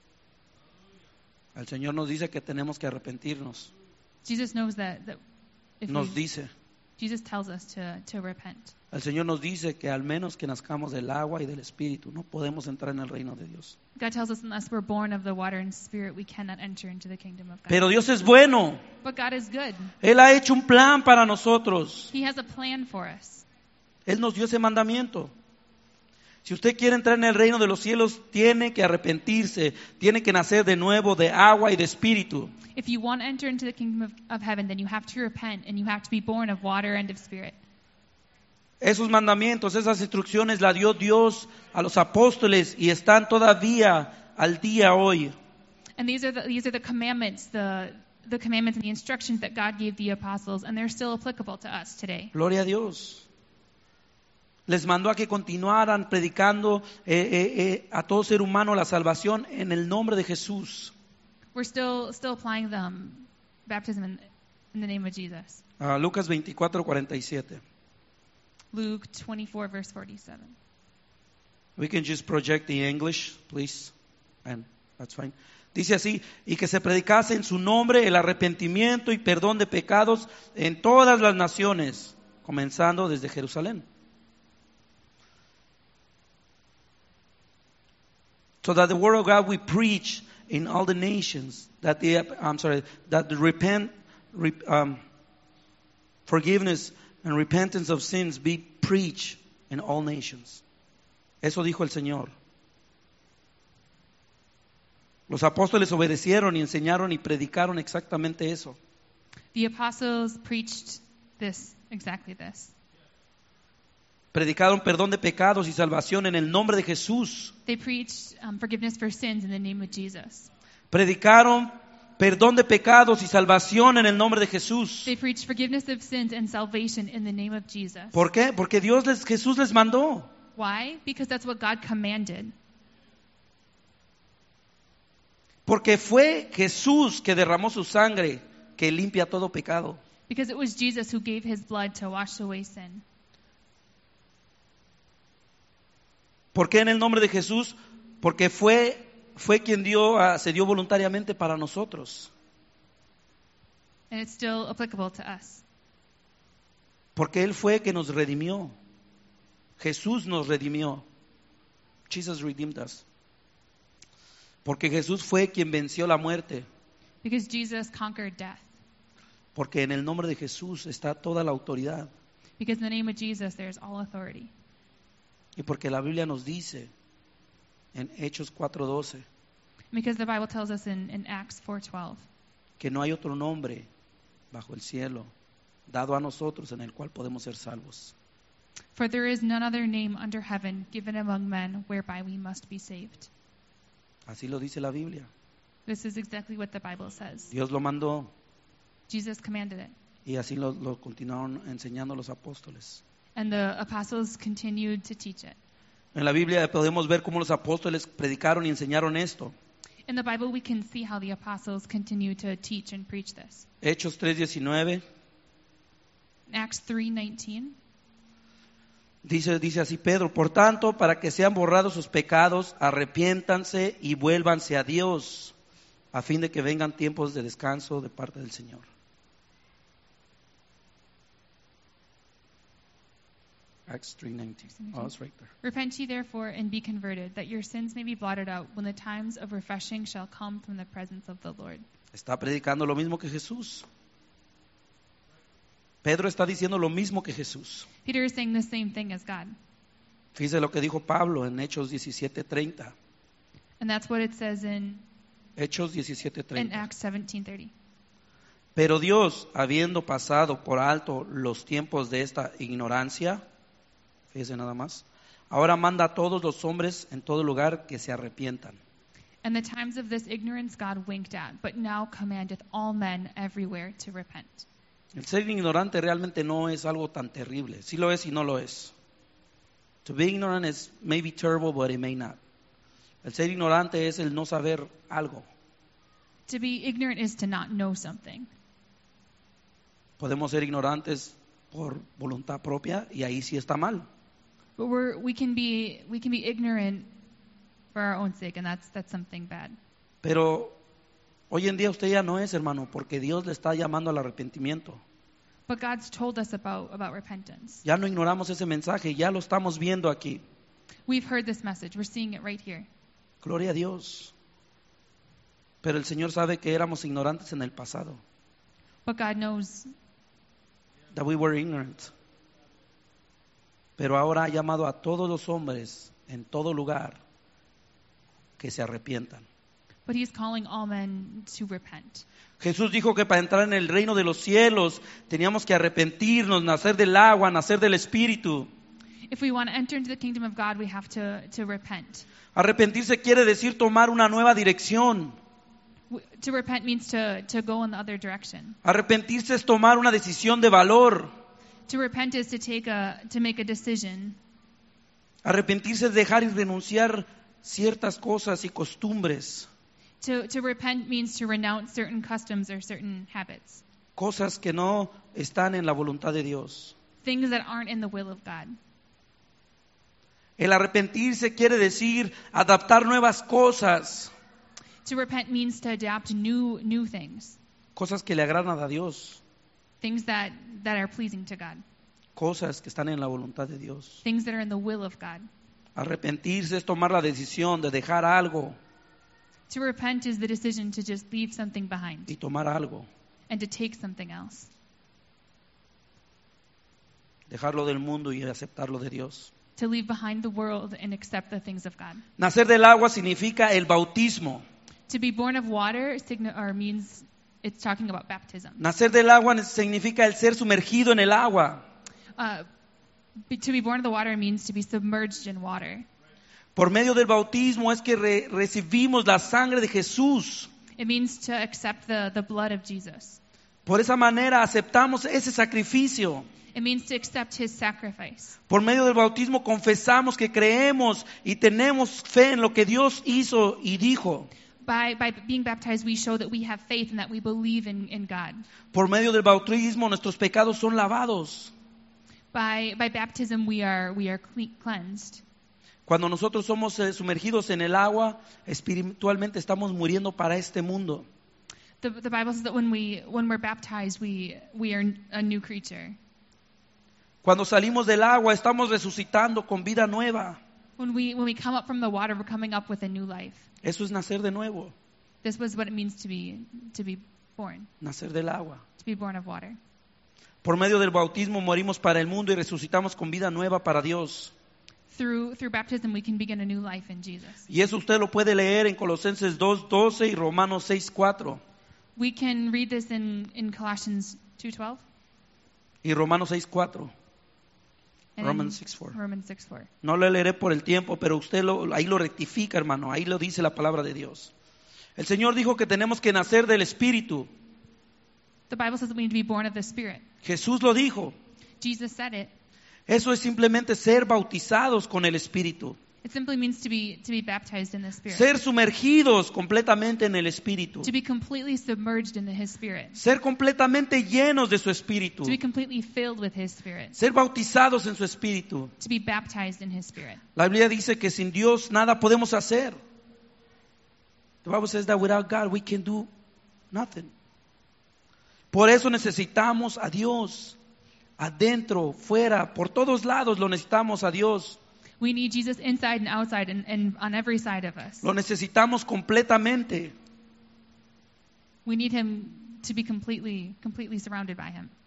El Señor nos dice que tenemos que arrepentirnos. Jesus knows that, that if Nos we, dice. Jesus tells us to, to repent. El Señor nos dice que al menos que nazcamos del agua y del Espíritu, no podemos entrar en el reino de Dios. God tells us unless we're born of the water and Spirit, we cannot enter into the kingdom of God. Pero Dios es bueno. But God is good. Él ha hecho un plan para nosotros. He has a plan for us. Él nos dio ese mandamiento. Si usted quiere entrar en el reino de los cielos, tiene que arrepentirse, tiene que nacer de nuevo de agua y de espíritu. If you want to enter into the kingdom of, of heaven, then you have to repent and you have to be born of water and of spirit. Esos mandamientos, esas instrucciones las dio Dios a los apóstoles y están todavía al día hoy. And these are the, these are the commandments, the the commandments and the instructions that God gave the apostles, and they're still applicable to us today. Gloria a Dios. Les mandó a que continuaran predicando eh, eh, eh, a todo ser humano la salvación en el nombre de Jesús. We're still still applying the um, baptism in, in the name of Jesus. Uh, Lucas veinticuatro, cuarenta y siete. Luke twenty-four, verse forty-seven. We can just project the English, please. And that's fine. Dice así, y que se predicase en su nombre el arrepentimiento y perdón de pecados en todas las naciones, comenzando desde Jerusalén. So that the word of God we preach in all the nations, that the I'm sorry, that the repent, re, um, forgiveness and repentance of sins be preached in all nations. Eso dijo el Señor. Los apóstoles obedecieron y enseñaron y predicaron exactamente eso. The apostles preached this, exactly this. Predicaron perdón de pecados y salvación en el nombre de Jesús. They preached um, forgiveness for sins in the name of Jesus. Predicaron perdón de pecados y salvación en el nombre de Jesús. They preached forgiveness of sins and salvation in the name of Jesus. ¿Por qué? Porque Dios les, Jesús les mandó. Why? Because that's what God commanded. Porque fue Jesús que derramó su sangre que limpia todo pecado. Because it was Jesus who gave his blood to wash away sin. ¿Por qué en el nombre de Jesús? Porque fue, fue quien dio, uh, se dio voluntariamente para nosotros. And it's still applicable to us. Porque Él fue que nos redimió. Jesús nos redimió. Jesus redeemed us. Porque Jesús fue quien venció la muerte. Because Jesus conquered death. Porque en el nombre de Jesús está toda la autoridad. Because in the name of Jesus there's all authority. Y porque la Biblia nos dice en Hechos cuatro doce Because the Bible tells us in, in Acts four twelve que no hay otro nombre bajo el cielo dado a nosotros en el cual podemos ser salvos. For there is none other name under heaven given among men whereby we must be saved. Así lo dice la Biblia. This is exactly what the Bible says. Dios lo mandó Jesus commanded it. y así lo, lo continuaron enseñando los apóstoles. And the apostles continued to teach it. En la Biblia podemos ver cómo los apóstoles predicaron y enseñaron esto. In the Bible we can see how the apostles continued to teach and preach this. Hechos tres diecinueve Acts three nineteen. dice, dice así Pedro, por tanto, para que sean borrados sus pecados, arrepiéntanse y vuélvanse a Dios, a fin de que vengan tiempos de descanso de parte del Señor. Acts three nineteen. Oh, it's right there. Repent ye therefore and be converted, that your sins may be blotted out, when the times of refreshing shall come from the presence of the Lord. Está predicando lo mismo que Jesús. Pedro está diciendo lo mismo que Jesús. Peter is saying the same thing as God. Fíjese lo que dijo Pablo en Hechos diecisiete treinta. And that's what it says in, Hechos diecisiete in treinta. Acts seventeen thirty. Pero Dios, habiendo pasado por alto los tiempos de esta ignorancia, fíjese nada más, ahora manda a todos los hombres en todo lugar que se arrepientan. And the times of this ignorance God winked at, but now commandeth all men everywhere to repent. El ser ignorante realmente no es algo tan terrible. Sí lo es y no lo es. To be ignorant is maybe terrible, but it may not. El ser ignorante es el no saber algo. To be ignorant is to not know something. Podemos ser ignorantes por voluntad propia y ahí sí está mal. But we're, we can be we can be ignorant for our own sake, and that's that's something bad. Pero hoy en día usted ya no es, hermano, porque Dios le está llamando al arrepentimiento. But God's told us about, about repentance. Ya no ignoramos ese mensaje, ya lo estamos viendo aquí. We've heard this message. We're seeing it right here. Gloria a Dios. Pero el Señor sabe que éramos ignorantes en el pasado. But God knows That we were ignorant. Pero ahora ha llamado a todos los hombres en todo lugar que se arrepientan. But he's calling all men to repent. Jesús dijo que para entrar en el reino de los cielos teníamos que arrepentirnos, nacer del agua, nacer del Espíritu. If we want to enter into the kingdom of God, we have to, to repent. Arrepentirse quiere decir tomar una nueva dirección. W- To repent means to, to go in the other direction. Arrepentirse es tomar una decisión de valor. To repent is to take a to make a decision. Arrepentirse es dejar y renunciar ciertas cosas y costumbres, To to repent means to renounce certain customs or certain habits, cosas que no están en la voluntad de Dios. things that aren't in the will of God. El arrepentirse quiere decir adaptar nuevas cosas, To repent means to adapt new new things, cosas que le agradan a Dios, things that, that are pleasing to God, cosas que están en la voluntad de Dios. things that are in the will of God. Arrepentirse es tomar la decisión de dejar algo To repent is the decision to just leave something behind y tomar algo, and to take something else. dejarlo del mundo y aceptarlo de Dios. To leave behind the world and accept the things of God. Nacer del agua significa el bautismo. To be born of water signi- or means it's talking about baptism. Nacer del agua significa el ser sumergido en el agua. Uh, be- to be born of the water means to be submerged in water. Por medio del bautismo es que re- recibimos la sangre de Jesús. It means to accept the, the blood of Jesus. Por esa manera aceptamos ese sacrificio. It means to accept his sacrifice. Por medio del bautismo confesamos que creemos y tenemos fe en lo que Dios hizo y dijo. By, by being baptized, we show that we have faith and that we believe in, in God. Por medio del bautismo nuestros pecados son lavados. By, by baptism, we are, we are cle- cleansed. Cuando nosotros somos eh, sumergidos en el agua, espiritualmente estamos muriendo para este mundo. The, the Bible says that when, we, when we're baptized, we, we are a new creature. Cuando salimos del agua, estamos resucitando con vida nueva. When we, when we come up from the water, we're coming up with a new life. Eso es nacer de nuevo, This was what it means to be, to be born, nacer del agua. to be born of water. Por medio del bautismo morimos para el mundo y resucitamos con vida nueva para Dios. Through, through baptism, we can begin a new life in Jesus. Y eso usted lo puede leer en Colosenses dos doce y Romanos seis cuatro. We can read this in, in Colossians two twelve Y Romanos seis cuatro. and Romans in six four. Romans six four. No lo leeré por el tiempo, pero usted lo, ahí lo rectifica, hermano. Ahí lo dice la palabra de Dios. El Señor dijo que tenemos que nacer del Espíritu. The Bible says that we need to be born of the Spirit. Jesús lo dijo. Jesus said it. Eso es simplemente ser bautizados con el Espíritu. It simply means to be to be baptized in the Spirit. Ser sumergidos completamente en el Espíritu. To be completely submerged in the, His Spirit. Ser completamente llenos de su Espíritu. To be completely filled with His Spirit. Ser bautizados en su Espíritu. To be baptized in His Spirit. La Biblia dice que sin Dios nada podemos hacer. The Bible says that without God we can do nothing. Por eso necesitamos a Dios. Adentro, fuera, por todos lados lo necesitamos a Dios. We need Jesus inside and outside and, and on every side of us. Lo necesitamos completamente. We need Him to be completely, completely surrounded by Him.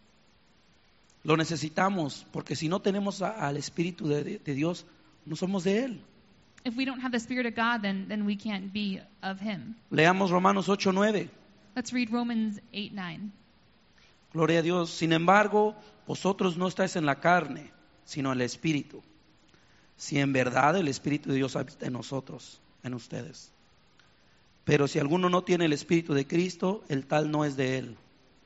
Lo necesitamos porque si no tenemos a- al Espíritu de, de- de Dios, no somos de Él. If we don't have the Spirit of God, then, then we can't be of Him. Leamos Romanos ocho nueve. Let's read Romans eight nine. Gloria a Dios. Sin embargo, vosotros no estáis en la carne, sino en el Espíritu. Si en verdad el Espíritu de Dios habita en nosotros, en ustedes. Pero si alguno no tiene el Espíritu de Cristo, el tal no es de Él.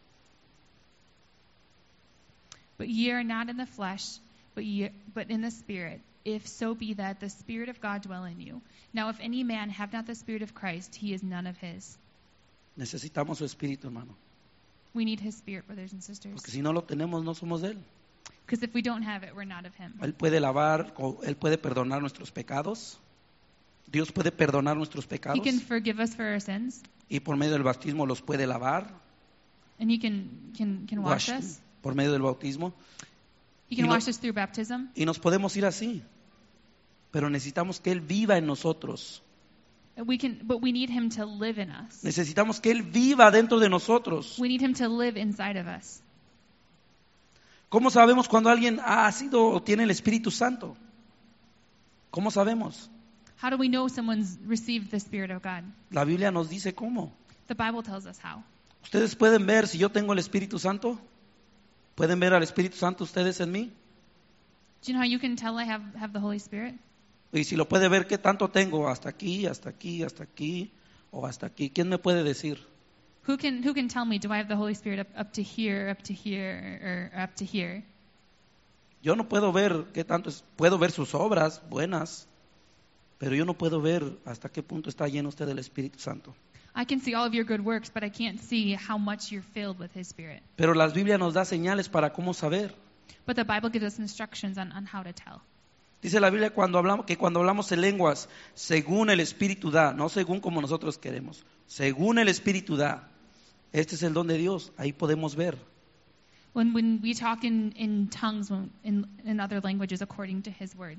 But ye are not in the flesh, but ye, but in the Spirit, if so be that the Spirit of God dwell in you. Now if any man have not the Spirit of Christ, he is none of his. Necesitamos su Espíritu, hermano. We need His Spirit, brothers and sisters. Porque si no lo tenemos, no somos de Él. Because if we don't have it, we're not of Him. Él puede lavar, o Él puede perdonar nuestros pecados. Dios puede perdonar nuestros He pecados. can forgive us for our sins, Y por medio del bautismo los puede lavar. and He can, can, can wash Wash- us. por medio del bautismo. He can Y no- wash us through baptism. Y nos podemos ir así. Pero necesitamos que Él viva en nosotros. We can, but we need Him to live in us. Necesitamos que Él viva dentro de nosotros. We need Him to live inside of us. ¿Cómo sabemos cuando alguien ha sido o tiene el Espíritu Santo? ¿Cómo sabemos? How do we know someone's received the Spirit of God? La Biblia nos dice cómo. The Bible tells us how. Ustedes pueden ver si yo tengo el Espíritu Santo. ¿Pueden ver al Espíritu Santo ustedes en mí? Do you know how you can tell I have, have the Holy Spirit? Y si lo puede ver, ¿qué tanto tengo? Hasta aquí, hasta aquí, hasta aquí o hasta aquí. ¿Quién me puede decir? Who can who can tell me, do I have the Holy Spirit up, up to here, up to here, or up to here? Yo no puedo ver qué tanto es. Puedo ver sus obras buenas, pero yo no puedo ver hasta qué punto está lleno usted del Espíritu Santo. I can see all of your good works, but I can't see how much you're filled with His Spirit. Pero la Biblia nos da señales para cómo saber. But the Bible gives us instructions on, on how to tell. Dice la Biblia cuando hablamos, que cuando hablamos en lenguas, según el Espíritu da, no según como nosotros queremos, según el Espíritu da. Este es el don de Dios, ahí podemos ver. When when we talk in, in tongues, when, in, in other languages, according to His Word.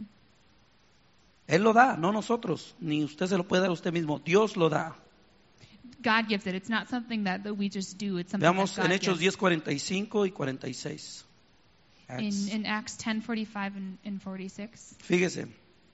Él lo da, no nosotros, ni usted se lo puede dar a usted mismo, Dios lo da. God gives it. It's not something that, that we just do. It's something Veamos that en God Hechos gives. diez, cuarenta y cinco y cuarenta y seis. Acts. In, in Acts ten forty-five and, and forty-six. Fíjese.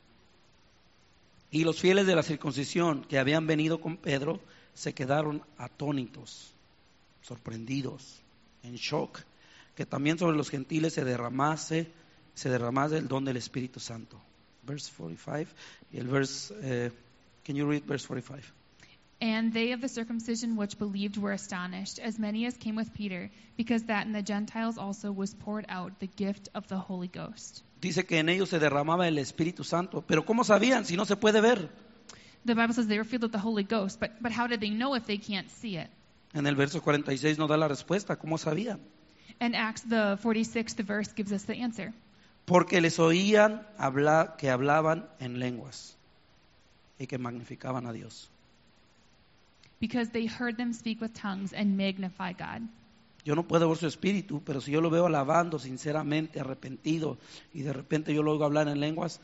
Y los fieles de la circuncisión que habían venido con Pedro se quedaron atónitos, sorprendidos, en shock, que también sobre los gentiles se derramase, se derramase el don del Espíritu Santo. Verse forty-five y el verse, uh, can you read verse forty-five? And they of the circumcision which believed were astonished, as many as came with Peter, because that in the Gentiles also was poured out the gift of the Holy Ghost. Dice que en ellos se derramaba el Espíritu Santo, pero ¿cómo sabían si no se puede ver? The Bible says they were filled with the Holy Ghost, but, but how did they know if they can't see it? En el verso cuarenta y seis nos da la respuesta, ¿cómo sabían? And Acts the forty-sixth verse gives us the answer. Porque les oían hablar, que hablaban en lenguas y que magnificaban a Dios. Because they heard them speak with tongues and magnify God. Yo no puedo ver su espíritu, pero si yo lo veo alabando sinceramente, arrepentido, y de repente yo lo oigo hablar en lenguas,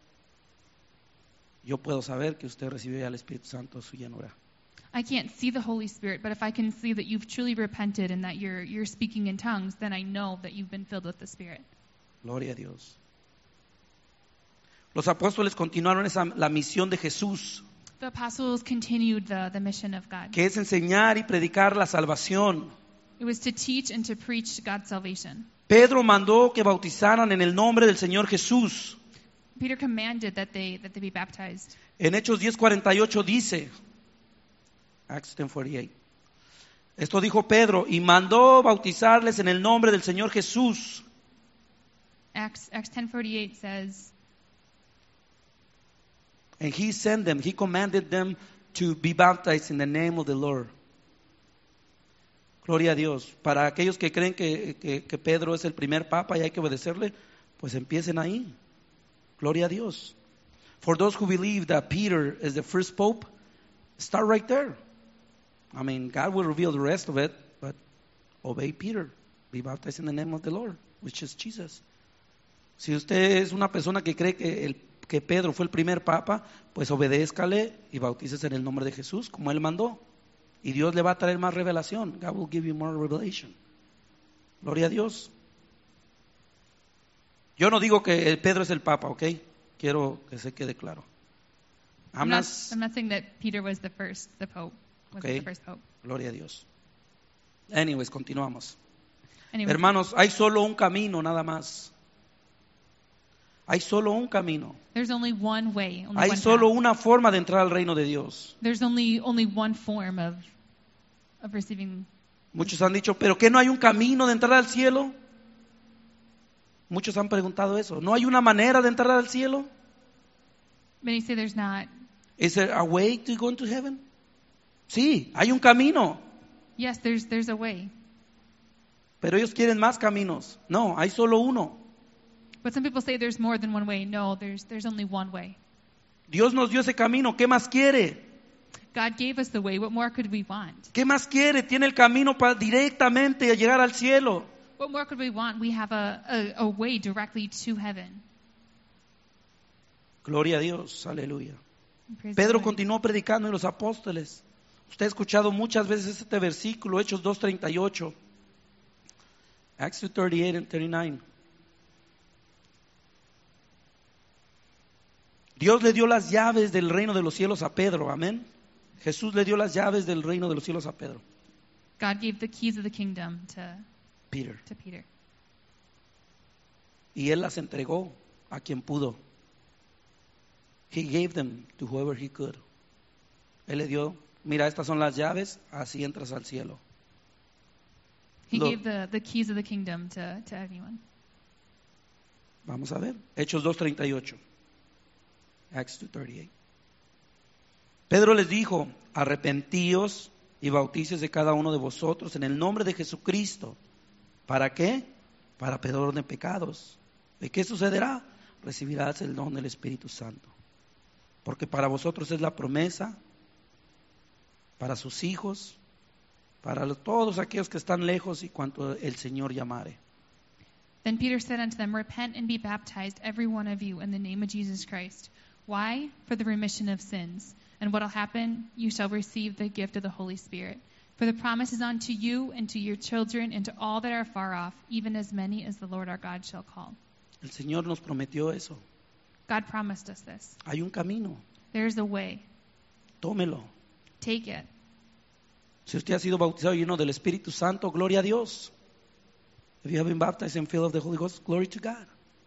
yo puedo saber que usted recibió ya el Espíritu Santo, su llenura. I can't see the Holy Spirit, but if I can see that you've truly repented and that you're you're speaking in tongues, then I know that you've been filled with the Spirit. Gloria a Dios. Los apóstoles continuaron esa, la misión de Jesús, The apostles continued the, the mission of God. que es enseñar y predicar la salvación. It was to teach and to preach God's salvation. Pedro mandó que bautizaran en el nombre del Señor Jesús. Peter commanded that they that they be baptized. En Hechos diez cuarenta y ocho dice, Acts ten forty-eight. Esto dijo Pedro, y mandó bautizarles en el nombre del Señor Jesús. Acts Acts ten forty-eight says, And he sent them, he commanded them to be baptized in the name of the Lord. Gloria a Dios. Para aquellos que creen que, que, que Pedro es el primer papa y hay que obedecerle, pues empiecen ahí. Gloria a Dios. For those who believe that Peter is the first pope, start right there. I mean, God will reveal the rest of it, but obey Peter. Be baptized in the name of the Lord, which is Jesus. Si usted es una persona que cree que, el, que Pedro fue el primer papa, pues obedézcale y bautícese en el nombre de Jesús, como él mandó. Y Dios le va a traer más revelación. God will give you more revelation. Gloria a Dios. Yo no digo que el Pedro es el papa, ¿ok? Quiero que se quede claro. I'm I'm not, not- I'm not saying that Peter was the first, the Pope, was Okay. the first Pope. Gloria a Dios. Anyways, continuamos. Anyway, Hermanos, hay solo un camino nada más. Hay solo un camino. there's only one way, only Hay one solo path. una forma de entrar al reino de Dios. There's only only one form of of receiving. Muchos han dicho, ¿pero qué no hay un camino de entrar al cielo? Muchos han preguntado eso. ¿No hay una manera de entrar al cielo? Many say there's not. Is there a way to go into heaven? Sí, hay un camino, Yes, there's there's a way. pero ellos quieren más caminos. No, hay solo uno. But some people say there's more than one way. No, there's there's only one way. Dios nos dio ese camino. ¿Qué más quiere? God gave us the way. What more could we want? ¿Qué más quiere? Tiene el camino para directamente llegar al cielo. What more could we want? We have a, a, a way directly to heaven. Gloria a Dios, aleluya. Praise the Pedro Lord. continuó predicando y los apóstoles. Usted ha escuchado muchas veces este versículo, Hechos dos treinta y ocho. Acts two thirty-eight and thirty-nine. Dios le dio las llaves del reino de los cielos a Pedro, amén. Jesús le dio las llaves del reino de los cielos a Pedro. God gave the keys of the kingdom to, Peter. to Peter. Y él las entregó a quien pudo. He gave them to whoever he could. Él le dio, mira, estas son las llaves, así entras al cielo. He Lo- gave the, the keys of the kingdom to, to everyone. Vamos a ver. Hechos dos treinta y ocho. Acts two thirty-eight. Pedro les dijo, arrepentíos y bautícese cada uno de vosotros en el nombre de Jesucristo. ¿Para qué? Para perdón de pecados. ¿Y qué sucederá? Recibirás el don del Espíritu Santo. Porque para vosotros es la promesa, para sus hijos, para los- todos aquellos que están lejos y cuanto el Señor llamare. Then Peter said unto them, Repent and be baptized, every one of you, in the name of Jesus Christ. Why? For the remission of sins. And what will happen? You shall receive the gift of the Holy Spirit. For the promise is unto you and to your children and to all that are far off, even as many as the Lord our God shall call. El Señor nos prometió eso. God promised us this. Hay un camino, There is a way. tómelo. Take it. Si usted ha sido bautizado lleno del Espíritu Santo, gloria a Dios. If you have been baptized and filled of the Holy Ghost, glory to God.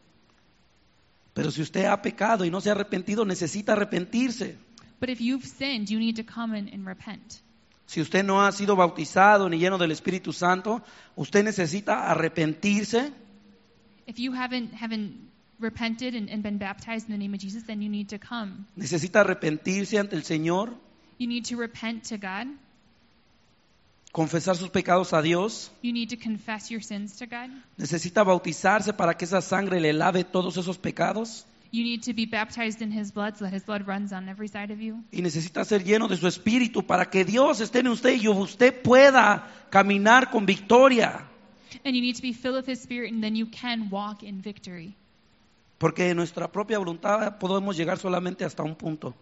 Pero si usted ha pecado y no se ha arrepentido, necesita arrepentirse. But if you've sinned, you need to come in and repent. Si usted no ha sido bautizado ni lleno del Espíritu Santo, usted necesita arrepentirse. If you haven't haven't repented and, and been baptized in the name of Jesus, then you need to come. Necesita arrepentirse ante el Señor, You need to repent to God. confesar sus pecados a Dios. You need to confess your sins to God. Necesita bautizarse para que esa sangre le lave todos esos pecados. You need to be baptized in His blood so that His blood runs on every side of you. Y necesita ser lleno de su Espíritu para que Dios esté en usted y usted pueda caminar con victoria. And you need to be filled with His Spirit, and then you can walk in victory. Porque en nuestra propia voluntad podemos llegar solamente hasta un punto.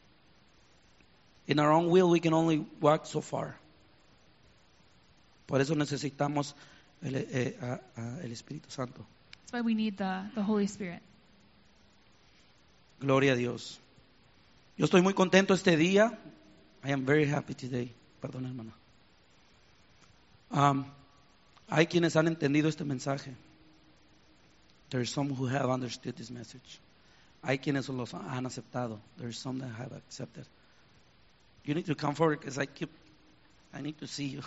In our own will we can only walk so far. Por eso necesitamos el, eh, a- a- el Espíritu Santo. That's why we need the, the Holy Spirit. Gloria a Dios. Yo estoy muy contento este día. I am very happy today. Perdón, hermana. Um, hay quienes han entendido este mensaje. There are some who have understood this message. Hay quienes los han aceptado. There are some that have accepted. You need to come forward because I keep, I need to see you.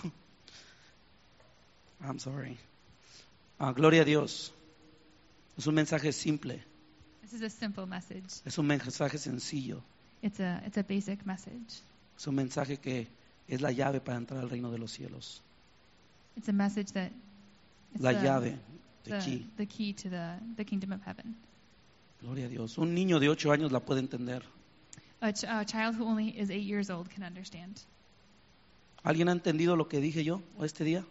I'm sorry. Ah, gloria a Dios. Es un mensaje simple. This is a simple message. Es un mensaje sencillo. It's a it's a basic message. Es un mensaje que es la llave para entrar al reino de los cielos. It's a message that it's La the, llave, the the, key. the key to the, the kingdom of heaven. Gloria a Dios. Un niño de ocho años la puede entender. A, ch- a child who only is eight years old can understand. ¿Alguien ha entendido lo que dije yo este día?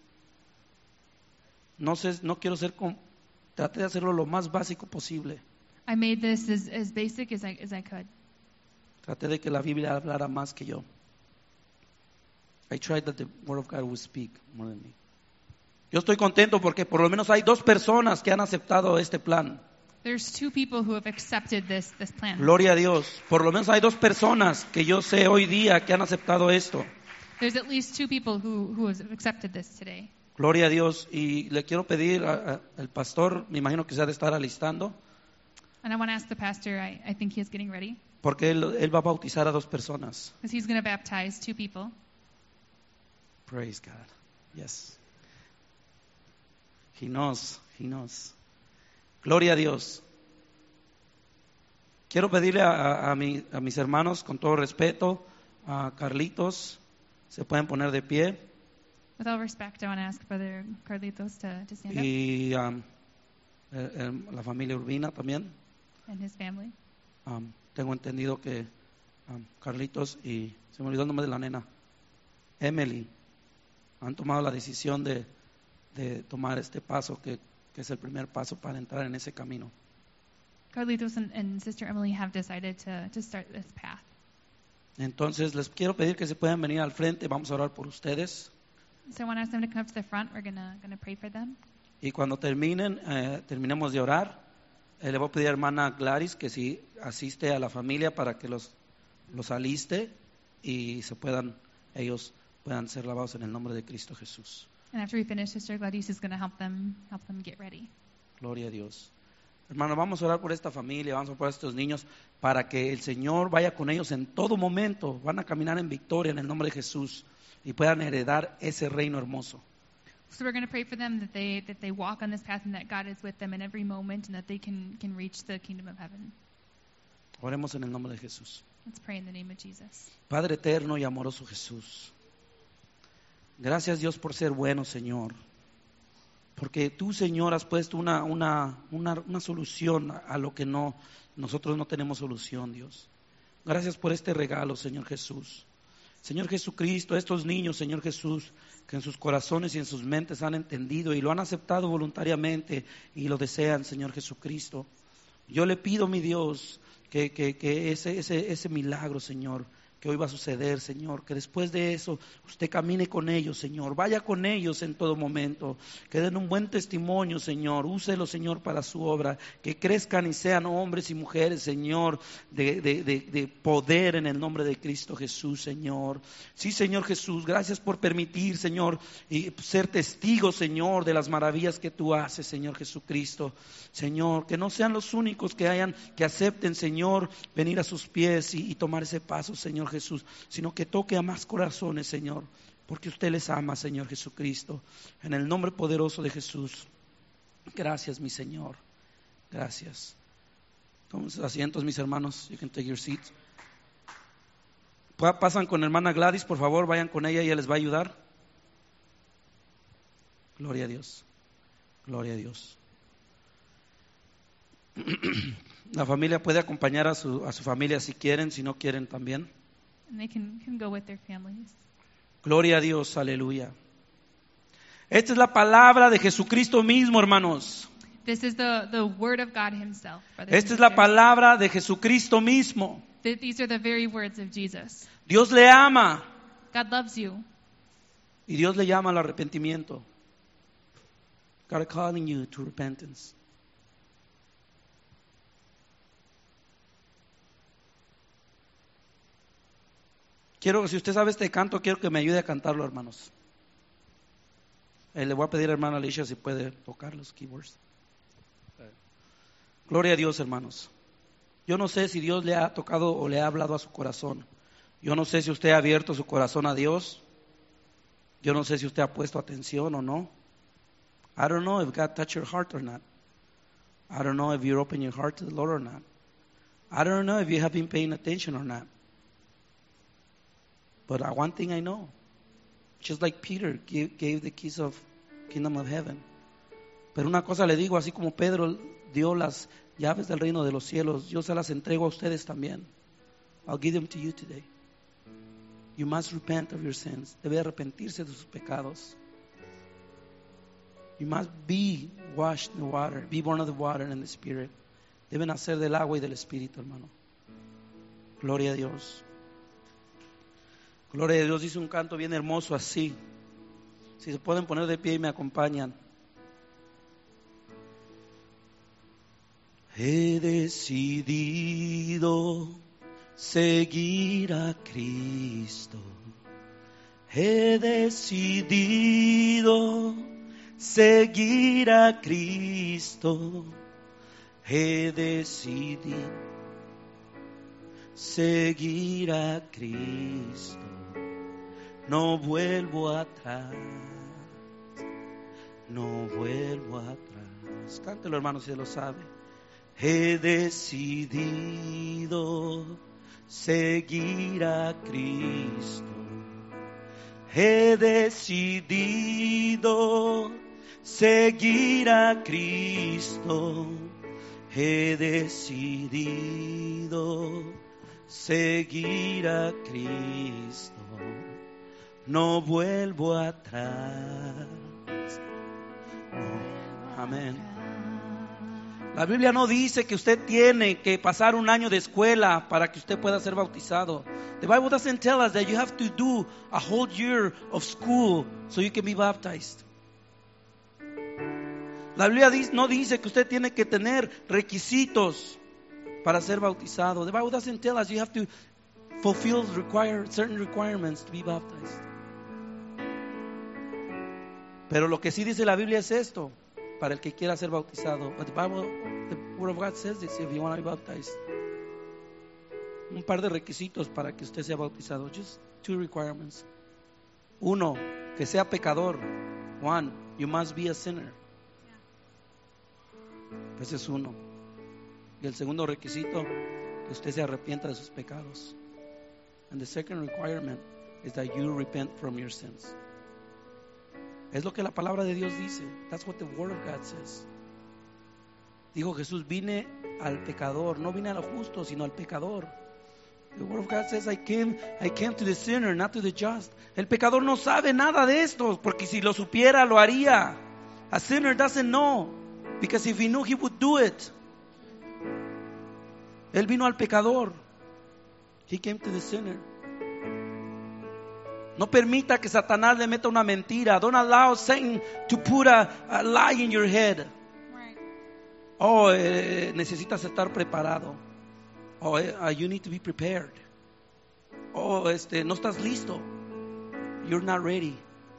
No sé, no quiero ser con, traté de hacerlo lo más básico posible. I made this as, as basic as I as I could. Traté de que la Biblia hablara más que yo. I tried that the word of God would speak more than me. Yo estoy contento porque por lo menos hay dos personas que han aceptado este plan. There's two people who have accepted this this plan. Gloria a Dios. Por lo menos hay dos personas que yo sé hoy día que han aceptado esto. There's at least two people who who have accepted this today. Gloria a Dios. Y le quiero pedir a- a- al pastor, me imagino que se ha de estar alistando, And I want to ask the pastor. I, I think he is getting ready porque él, él va a bautizar a dos personas. because he's going to baptize two people. Praise God. Yes. He knows. He knows. Gloria a Dios. Quiero pedirle a, a, a mi- a mis hermanos, con todo respeto, a Carlitos, se pueden poner de pie. With all respect, I want to ask Brother Carlitos to, to stand up Y um, eh, eh, la familia Urbina también. and his family. Um, tengo entendido que um, Carlitos y se me olvidó el nombre de la nena, Emily, han tomado la decisión de, de tomar este paso que, que es el primer paso para entrar en ese camino. Carlitos and, and Sister Emily have decided to, to start this path. Entonces les quiero pedir que se puedan venir al frente, vamos a orar por ustedes So I want to ask them to come up to the front. We're going to going to pray for them. y cuando terminen, eh, terminemos de orar, Eh, le voy a pedir a hermana Gladys que si asiste a la familia para que los, los aliste y se puedan, ellos puedan ser lavados en el nombre de Cristo Jesús. And after we finish, Sister Gladys is going to help them help them get ready. Gloria a Dios. Hermano, vamos a orar por esta familia, vamos a orar por estos niños para que el Señor vaya con ellos en todo momento. Van a caminar en victoria en el nombre de Jesús y puedan heredar ese reino hermoso. So we're going to pray for them that they that they walk on this path and that God is with them in every moment and that they can can reach the kingdom of heaven. Oremos en el nombre de Jesús. Let's pray in the name of Jesus. Padre eterno y amoroso Jesús, gracias Dios por ser bueno, Señor. Porque tú, Señor, has puesto una, una, una, una solución a lo que no, nosotros no tenemos solución, Dios. Gracias por este regalo, Señor Jesús. Señor Jesucristo, estos niños, Señor Jesús, que en sus corazones y en sus mentes han entendido y lo han aceptado voluntariamente y lo desean, Señor Jesucristo. Yo le pido, mi Dios, que, que, que ese, ese, ese milagro, Señor, que hoy va a suceder, Señor, que después de eso usted camine con ellos, Señor, vaya con ellos en todo momento, que den un buen testimonio, Señor, úselo, Señor, para su obra, que crezcan y sean hombres y mujeres, Señor, de, de, de, de poder en el nombre de Cristo Jesús, Señor. Sí, Señor Jesús, gracias por permitir, Señor, y ser testigo, Señor, de las maravillas que tú haces, Señor Jesucristo. Señor, que no sean los únicos que hayan, que acepten, Señor, venir a sus pies y, y tomar ese paso, Señor Jesús, sino que toque a más corazones, Señor, porque usted les ama, Señor Jesucristo. En el nombre poderoso de Jesús. Gracias, mi Señor. Gracias. Tomen sus asientos, mis hermanos. You can take your seats. Pasan con hermana Gladys, por favor, vayan con ella, ella les va a ayudar. Gloria a Dios. Gloria a Dios. La familia puede acompañar a su, a su familia si quieren, si no quieren también. And they can, can go with their families. Gloria a Dios, aleluya. Esta es la palabra de Jesucristo mismo, hermanos. This is the, the word of God himself, brothers Esta and es la sisters. palabra de Jesucristo mismo. Th- These are the very words of Jesus. Dios le ama God loves you. y Dios le llama al arrepentimiento. God is calling you to repentance. Quiero, si usted sabe este canto, quiero que me ayude a cantarlo, hermanos. Eh, le voy a pedir a hermana Alicia si puede tocar los keyboards. Gloria a Dios, hermanos. Yo no sé si Dios le ha tocado o le ha hablado a su corazón. Yo no sé si usted ha abierto su corazón a Dios. Yo no sé si usted ha puesto atención o no. I don't know if God touched your heart or not. I don't know if you open your heart to the Lord or not. I don't know if you have been paying attention or not. But one thing I know, just like Peter gave, gave the keys of kingdom of heaven. Pero una cosa le digo, así como Pedro dio las llaves del reino de los cielos, yo se las entrego a ustedes también. I'll give them to you today. You must repent of your sins. Debe arrepentirse de sus pecados. You must be washed in the water, be born of the water and the Spirit. Deben hacer del agua y del Espíritu, hermano. Gloria a Dios. Gloria a Dios, dice un canto bien hermoso así. Si se pueden poner de pie y me acompañan. He decidido seguir a Cristo. He decidido seguir a Cristo. He decidido seguir a Cristo. No vuelvo atrás, no vuelvo atrás. Cántelo, hermano, si lo sabe. He decidido seguir a Cristo. He decidido seguir a Cristo. He decidido seguir a Cristo. No vuelvo atrás. No. Amén. La Biblia no dice que usted tiene que pasar un año de escuela para que usted pueda ser bautizado. The Bible doesn't tell us that you have to do a whole year of school so you can be baptized. La Biblia no dice que usted tiene que tener requisitos para ser bautizado. The Bible doesn't tell us you have to fulfill require, certain requirements to be baptized. Pero lo que sí dice la Biblia es esto, para el que quiera ser bautizado. But the Bible, the Word of God says this, if you want to be baptized. Un par de requisitos para que usted sea bautizado. Just two requirements. Uno, que sea pecador. One, you must be a sinner. Ese es uno. Y el segundo requisito, que usted se arrepienta de sus pecados. And the second requirement is that you repent from your sins. Es lo que la palabra de Dios dice. That's what the Word of God says. Dijo Jesús, vine al pecador, no vine a lo justo, sino al pecador. The Word of God says, I came, I came to the sinner, not to the just. El pecador no sabe nada de esto, porque si lo supiera, lo haría. A sinner doesn't know, because if he knew, he would do it. Él vino al pecador. He came to the sinner. No permita que Satanás le meta una mentira. Don't allow Satan to put a, a lie in your head. Right. Oh, eh, necesitas estar preparado. Oh, eh, uh, you need to be prepared. Oh, este, no estás listo. You're not ready.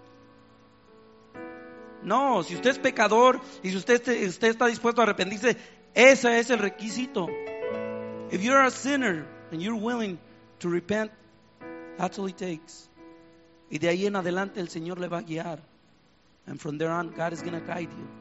No, si usted es pecador y si usted, usted está dispuesto a arrepentirse, ese es el requisito. If you're a sinner and you're willing to repent, that's all it takes. Y de ahí en adelante el Señor le va a guiar. And from there on, God is going to guide you.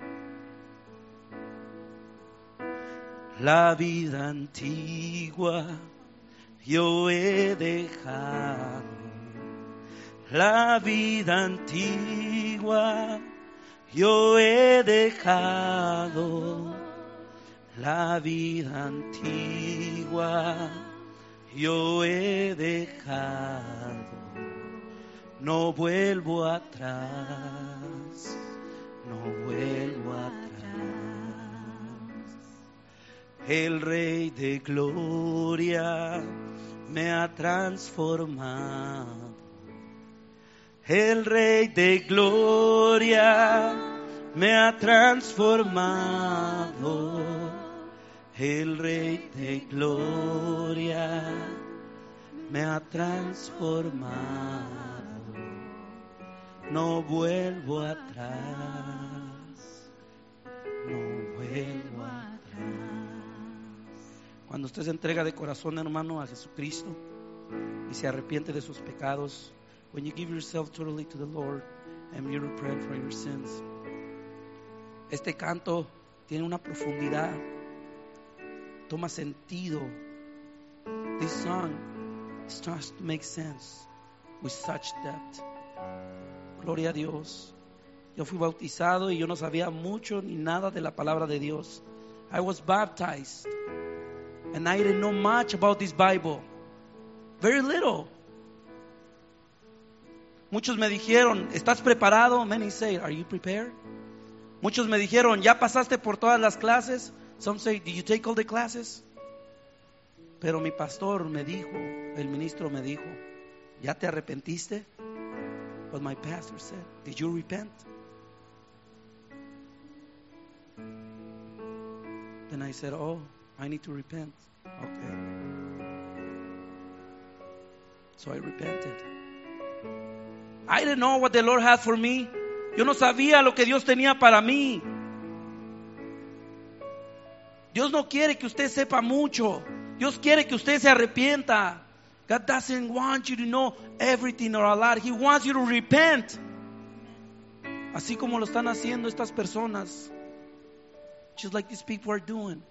La vida antigua yo he dejado. La vida antigua yo he dejado. La vida antigua yo he dejado. No vuelvo atrás, no vuelvo atrás. El Rey de Gloria me ha transformado. El Rey de Gloria me ha transformado. El Rey de Gloria me ha transformado. No vuelvo atrás, no vuelvo atrás. Cuando usted se entrega de corazón, hermano, a Jesucristo y se arrepiente de sus pecados, when you give yourself totally to the Lord and you repent for your sins, este canto tiene una profundidad, toma sentido. This song starts to make sense with such depth. Gloria a Dios. Yo fui bautizado y yo no sabía mucho ni nada de la palabra de Dios. I was baptized and I didn't know much about this Bible. Very little. Muchos me dijeron, ¿estás preparado? Many say, are you prepared? Muchos me dijeron, ¿ya pasaste por todas las clases? Some say, did you take all the classes? Pero mi pastor me dijo, el ministro me dijo, ¿ya te arrepentiste? But my pastor said, did you repent? Then I said, oh, I need to repent. Okay. So I repented. I didn't know what the Lord had for me. Yo no sabía lo que Dios tenía para mí. Dios no quiere que usted sepa mucho. Dios quiere que usted se arrepienta. God doesn't want you to know everything or a lot. He wants you to repent. Así como lo están haciendo estas personas. Just like these people are doing.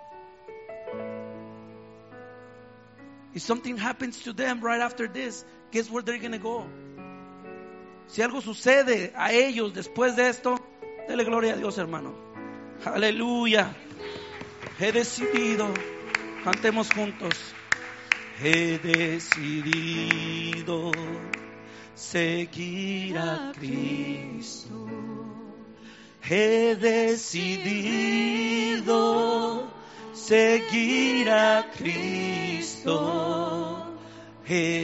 If something happens to them right after this, guess where they're going to go? Si algo sucede a ellos después de esto, dele gloria a Dios, hermano. Aleluya. He decidido, cantemos juntos. He decidido seguir a Cristo. He decidido seguir a Cristo. He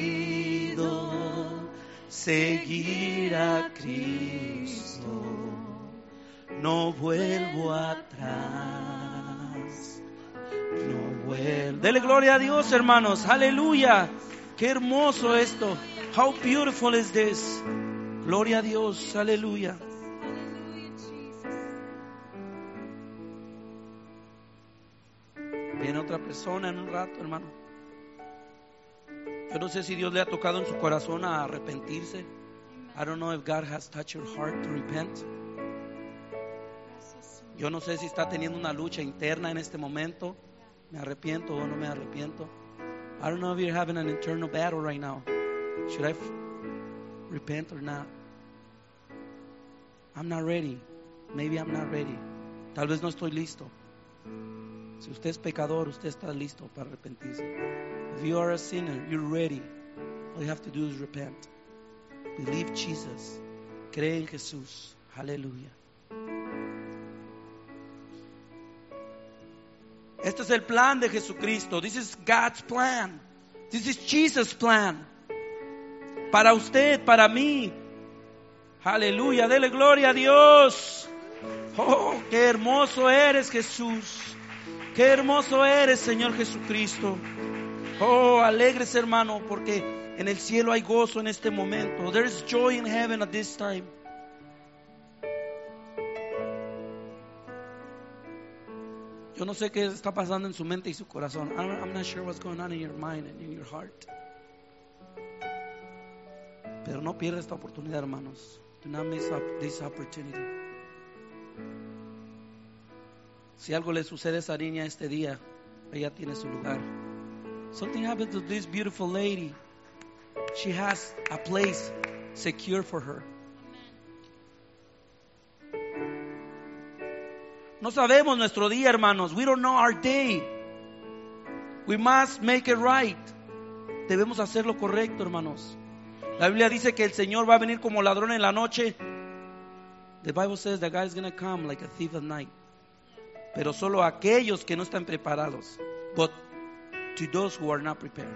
decidido seguir a Cristo. no vuelvo atrás. No vuelvo. Dele gloria a Dios, hermanos. Aleluya. Qué hermoso esto. How beautiful is this. Gloria a Dios. Aleluya. Viene otra persona en un rato, hermano. Yo no sé si Dios le ha tocado en su corazón a arrepentirse. I don't know if God has touched your heart to repent. Yo no sé si está teniendo una lucha interna en este momento. ¿Me arrepiento o no me arrepiento? I don't know if you're having an internal battle right now. Should I f- repent or not? I'm not ready. Maybe I'm not ready. Tal vez no estoy listo. Si usted es pecador, usted está listo para arrepentirse. If you are a sinner, you're ready. All you have to do is repent. Believe Jesus. Cree en Jesús. Aleluya. Este es el plan de Jesucristo. This is God's plan. This is Jesus' plan. Para usted, para mí. Aleluya. Dele gloria a Dios. Oh, qué hermoso eres, Jesús. Qué hermoso eres, Señor Jesucristo. Oh, alegres, hermano, porque en el cielo hay gozo en este momento. There is joy in heaven at this time. Yo no sé qué está pasando en su mente y su corazón. I'm, I'm not sure what's going on in your mind and in your heart. Pero no pierda esta oportunidad, hermanos. Do not miss up this opportunity. Si algo le sucede a esa niña este día, ella tiene su lugar. Something happened to this beautiful lady. She has a place secure for her. No sabemos nuestro día, hermanos. We don't know our day. We must make it right. Debemos hacer lo correcto, hermanos. La Biblia dice que el Señor va a venir como ladrón en la noche. The Bible says that God is going to come like a thief at night. Pero solo aquellos que no están preparados. But to those who are not prepared.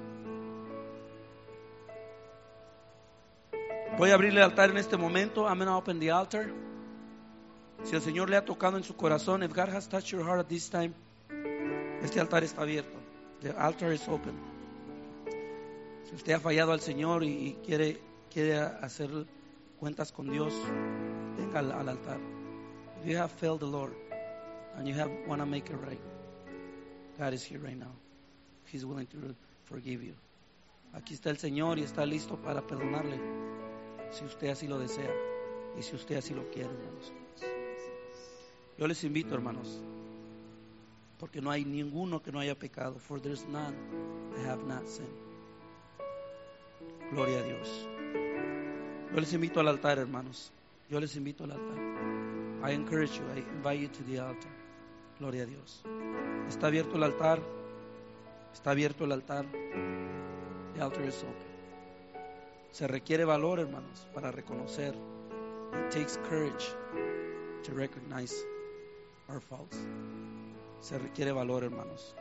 Voy a abrirle el altar en este momento. I'm going to open the altar. Si el Señor le ha tocado en su corazón, if God has touched your heart at this time, este altar está abierto. The altar is open. Si usted ha fallado al Señor y, y quiere, quiere hacer cuentas con Dios, venga al, al altar. If you have failed the Lord and you have want to make it right, God is here right now. He's willing to forgive you. Aquí está el Señor y está listo para perdonarle, si usted así lo desea y si usted así lo quiere, hermanos. Yo les invito, hermanos, porque no hay ninguno que no haya pecado. For there's none that have not sinned. Gloria a Dios. Yo les invito al altar, hermanos. Yo les invito al altar. I encourage you, I invite you to the altar. Gloria a Dios. Está abierto el altar. Está abierto el altar. The altar is open. Se requiere valor, hermanos, para reconocer. It takes courage to recognize our faults. Se requiere valor, hermanos.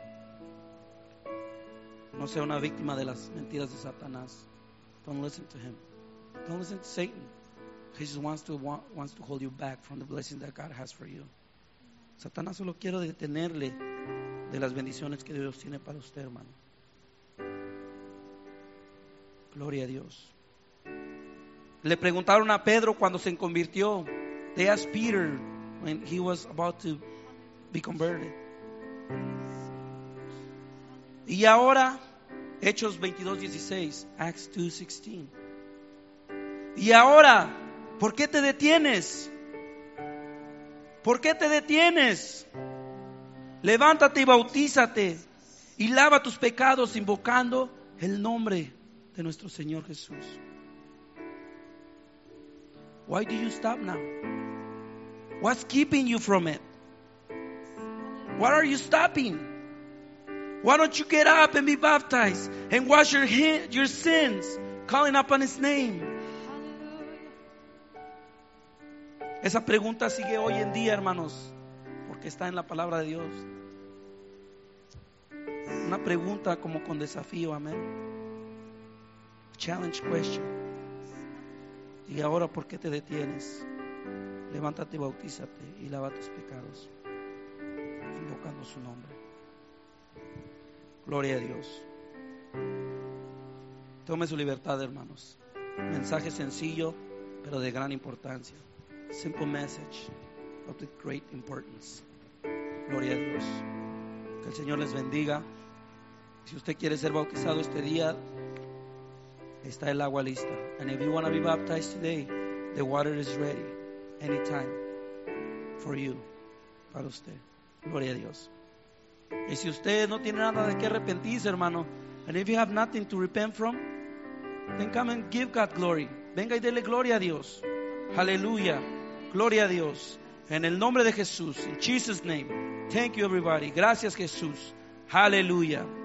No sea una víctima de las mentiras de Satanás. Don't listen to him. Don't listen to Satan. He just wants to want, wants to hold you back from the blessing that God has for you. Satanás solo quiere detenerle de las bendiciones que Dios tiene para usted, hermano. Gloria a Dios. Le preguntaron a Pedro cuando se convirtió. They asked Peter when he was about to be converted. Y ahora, Hechos veintidós dieciséis, Acts two sixteen. Y ahora, ¿por qué te detienes? ¿Por qué te detienes? Levántate y bautízate y lava tus pecados invocando el nombre de nuestro Señor Jesús. Why do you stop now? What's keeping you from it? What are you stopping? Why don't you get up and be baptized and wash your your sins, calling upon His name? Esa pregunta sigue hoy en día, hermanos, porque está en la palabra de Dios. Una pregunta como con desafío, amén. Challenge question. Y ahora, ¿por qué te detienes? levántate, bautízate y lava tus pecados, invocando su nombre. Gloria a Dios. Tome su libertad, hermanos. Mensaje sencillo, pero de gran importancia. Simple message, but with great importance. Gloria a Dios. Que el Señor les bendiga. Si usted quiere ser bautizado este día, está el agua lista. And if you want to be baptized today, the water is ready anytime for you, para usted. Gloria a Dios. Y si usted no tiene nada de qué arrepentirse, hermano, and if you have nothing to repent from, then come and give God glory. Venga y dele gloria a Dios. Aleluya. Gloria a Dios. En el nombre de Jesús. In Jesus' name. Thank you, everybody. Gracias, Jesús. Aleluya.